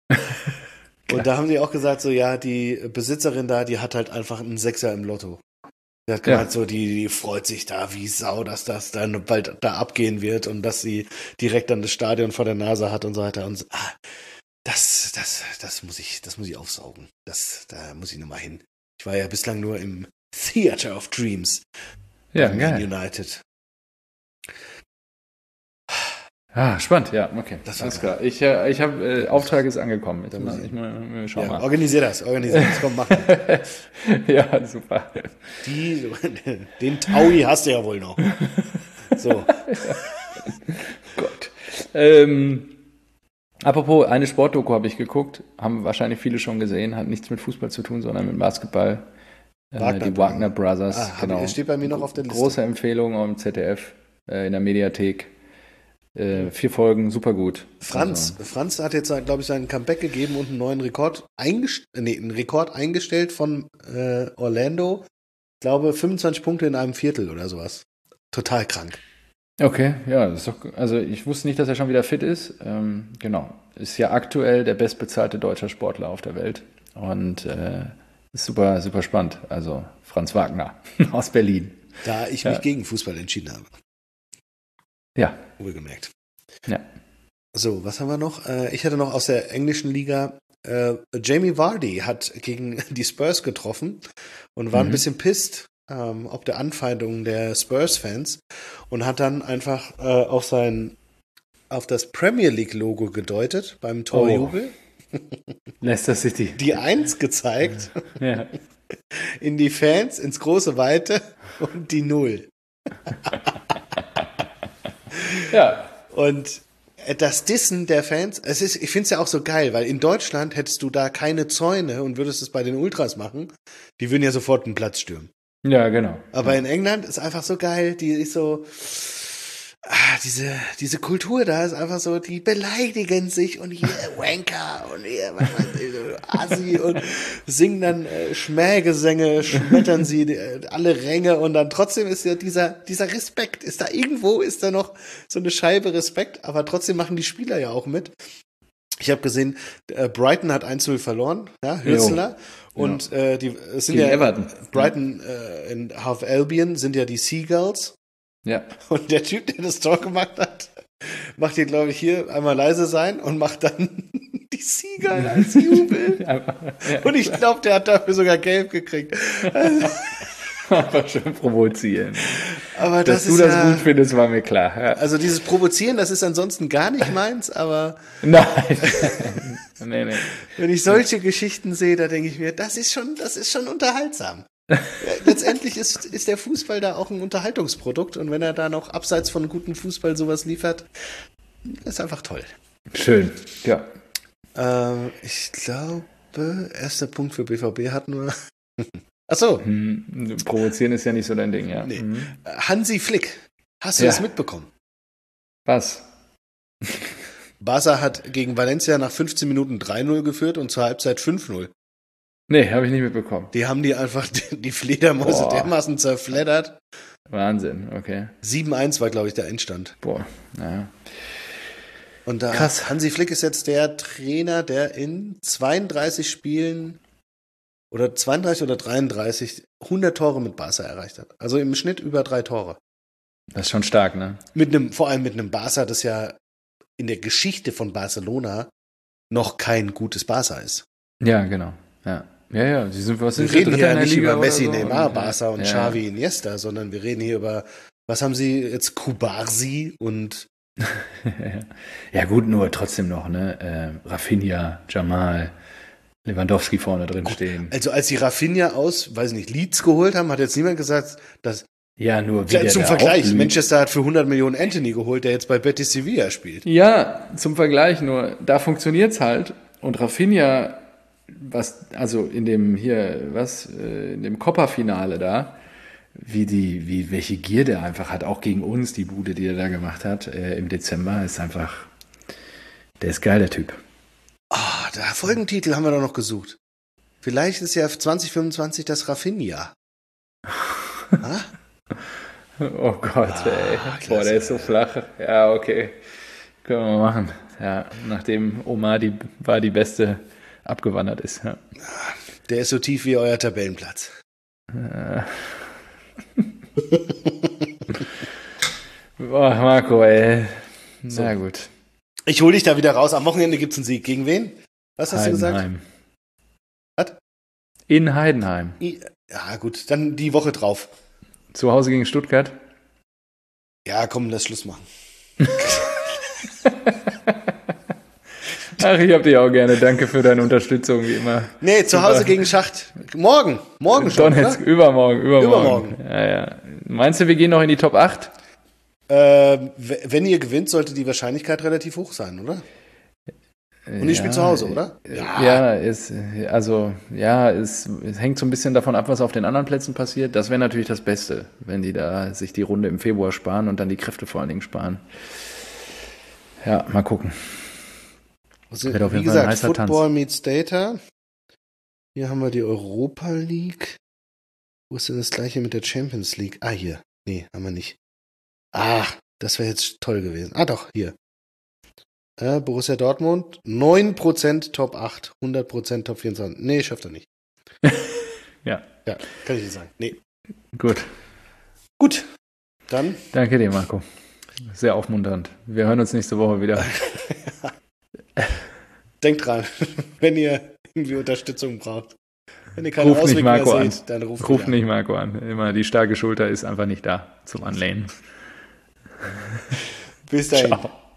Und da haben die auch gesagt, so ja, die Besitzerin da, die hat halt einfach einen Sechser im Lotto. Die hat gemeint, Ja. so, die, die freut sich da wie Sau, dass das dann bald da abgehen wird und dass sie direkt dann das Stadion vor der Nase hat und so weiter. Und so, ah, das, das, das muss ich, das muss ich aufsaugen. Das, da muss ich nochmal hin. Ich war ja bislang nur im Theater of Dreams. Ja, bei Man geil. United. Ah, spannend, ja, okay. Das war Alles geil. klar. Ich, äh, ich habe, äh, Auftrag ist angekommen. Jetzt Da mal, muss ich mal, mal schau Ja, mal. organisier das, organisier das. Komm, mach das. Ja, super. Die, den Taui hast du ja wohl noch. So. Gott. Ähm, apropos, eine Sportdoku habe ich geguckt, haben wahrscheinlich viele schon gesehen, hat nichts mit Fußball zu tun, sondern mit Basketball. Äh, Wagner die Wagner Brothers, Ah, hab genau. ich- steht bei mir noch auf der Liste. Große Empfehlung im Z D F, äh, in der Mediathek. Äh, vier Folgen, super gut. Franz, also. Franz hat jetzt, glaube ich, seinen Comeback gegeben und einen neuen Rekord, eingest- nee, einen Rekord eingestellt von äh, Orlando. Ich glaube, fünfundzwanzig Punkte in einem Viertel oder sowas. Total krank. Okay, ja, das ist doch, also ich wusste nicht, dass er schon wieder fit ist. Ähm, genau, ist ja aktuell der bestbezahlte deutsche Sportler auf der Welt und äh, ist super, super spannend. Also Franz Wagner aus Berlin. Da ich ja. mich gegen Fußball entschieden habe. Ja. Wohlgemerkt. Ja. So, was haben wir noch? Äh, ich hatte noch aus der englischen Liga, äh, Jamie Vardy hat gegen die Spurs getroffen und war mhm. ein bisschen pisst, ähm, ob der Anfeindungen der Spurs-Fans und hat dann einfach äh, auf sein, auf das Premier League-Logo gedeutet beim Torjubel. Oh. Leicester City. Die Eins gezeigt. Ja. In die Fans, ins große Weite und die Null. Ja. Und das Dissen der Fans, es ist, ich finde es ja auch so geil, weil in Deutschland hättest du da keine Zäune und würdest es bei den Ultras machen, die würden ja sofort einen Platz stürmen. Ja, genau. Aber ja. in England ist einfach so geil, die ist so, ah, diese, diese Kultur da ist einfach so, die beleidigen sich und hier Wanker und hier was weiß ich, Assi und singen dann äh, Schmähgesänge, schmettern sie äh, alle Ränge und dann trotzdem ist ja dieser, dieser Respekt, ist da irgendwo, ist da noch so eine Scheibe Respekt, aber trotzdem machen die Spieler ja auch mit. Ich habe gesehen, äh, Brighton hat eins null verloren, ja, Hürzeler. Und ja. äh, die es sind Gegen ja Everton. Brighton äh, in Half Albion sind ja die Seagulls. Ja. Und der Typ, der das Tor gemacht hat, macht hier, glaube ich, hier einmal leise sein und macht dann die Seagull als Jubel. ja, ja, und ich glaube, der hat dafür sogar gelb gekriegt. Also, einfach schön provozieren. Aber Dass das du ist das ja, gut findest, war mir klar. Ja. Also dieses Provozieren, das ist ansonsten gar nicht meins, aber Nein. nee, nee. wenn ich solche Geschichten sehe, da denke ich mir, das ist schon, das ist schon unterhaltsam. Ja, letztendlich ist, ist der Fußball da auch ein Unterhaltungsprodukt und wenn er da noch abseits von gutem Fußball sowas liefert, ist einfach toll. Schön, ja. Ähm, ich glaube, erster Punkt für B V B hatten wir. Ach so. Hm, provozieren ist ja nicht so dein Ding, ja. Nee. Mhm. Hansi Flick, hast du Ja. das mitbekommen? Was? Barca hat gegen Valencia nach fünfzehn Minuten drei null geführt und zur Halbzeit fünf null. Nee, habe ich nicht mitbekommen. Die haben die einfach, die Fledermäuse Boah. dermaßen zerfleddert. Wahnsinn, okay. sieben eins war, glaube ich, der Endstand. Boah, naja. Und da Krass. Hansi Flick ist jetzt der Trainer, der in zweiunddreißig Spielen oder zweiunddreißig oder dreiunddreißig hundert Tore mit Barca erreicht hat. Also im Schnitt über drei Tore. Das ist schon stark, ne? Mit einem, vor allem mit einem Barca, das ja in der Geschichte von Barcelona noch kein gutes Barca ist. Ja, genau. Ja, ja, ja. Sie sind, was Wir sind sie, reden Dritter hier in ja der nicht Liga über Messi, oder so? Neymar, Und, Barca und ja, Xavi, Iniesta, sondern wir reden hier über, was haben sie jetzt, Kubarsi und ja, gut, nur trotzdem noch, ne? Äh, Rafinha, Jamal, Lewandowski vorne drin stehen. also als die Rafinha aus, weiß nicht, Leeds geholt haben, hat jetzt niemand gesagt, dass Ja, nur wie ja, der zum da Vergleich, aufblüht. Manchester hat für hundert Millionen Anthony geholt, der jetzt bei Betis Sevilla spielt. Ja, zum Vergleich nur, da funktioniert's halt. Und Rafinha, was, also in dem hier, was, äh, in dem Copa-Finale da, wie die, wie, welche Gier der einfach hat, auch gegen uns, die Bude, die er da gemacht hat, äh, im Dezember, ist einfach, der ist geil, der Typ. Ah, der Folgentitel haben wir doch noch gesucht. Vielleicht ist ja zwanzig fünfundzwanzig das Rafinha. Ah? Oh Gott, Ah, ey. klasse. Boah, der ist so flach. Ja, okay. Können wir mal machen. Ja, nachdem Omar die, war die Beste abgewandert ist. Ja. Der ist so tief wie euer Tabellenplatz. Äh. Boah, Marco, ey. Na gut. Ich hole dich da wieder raus. Am Wochenende gibt's einen Sieg. Gegen wen? Was hast du gesagt? Heidenheim. Was? In Heidenheim. I- Ja, gut. Dann die Woche drauf. Zu Hause gegen Stuttgart. Ja, komm, lass Schluss machen. Ach, ich hab dich auch gerne. Danke für deine Unterstützung, wie immer. Nee, zu Hause gegen Schacht. Morgen. Morgen schon, Donetsk, oder? übermorgen, übermorgen. Übermorgen. Ja, ja. Meinst du, wir gehen noch in die Top acht? Ähm, w- wenn ihr gewinnt, sollte die Wahrscheinlichkeit relativ hoch sein, oder? Und ihr spielt zu Hause, oder? Ja, ja ist, also, ja, es, es hängt so ein bisschen davon ab, was auf den anderen Plätzen passiert. Das wäre natürlich das Beste, wenn die da sich die Runde im Februar sparen und dann die Kräfte vor allen Dingen sparen. Ja, mal gucken. Also, Wird auf wie jeden Fall ein gesagt, heißer Football Tanz. meets Data. Hier haben wir die Europa League. Wo ist denn das gleiche mit der Champions League? Ah, hier. Nee, haben wir nicht. Ah, das wäre jetzt toll gewesen. Ah, doch, hier. Äh, Borussia Dortmund, neun Prozent Top acht, hundert Prozent Top vierundzwanzig. Nee, schafft er nicht. Ja, Ja, kann ich nicht sagen. Nee. gut. Gut, dann. Danke dir, Marco. Sehr aufmunternd. Wir hören uns nächste Woche wieder. Denkt dran, wenn ihr irgendwie Unterstützung braucht. Wenn ihr keine Ruft nicht Auswege Marco mehr an. seht, dann ruft, Ruft mich nicht Marco an. Immer die starke Schulter ist einfach nicht da zum Anlehnen. an. Bis dahin. Ciao.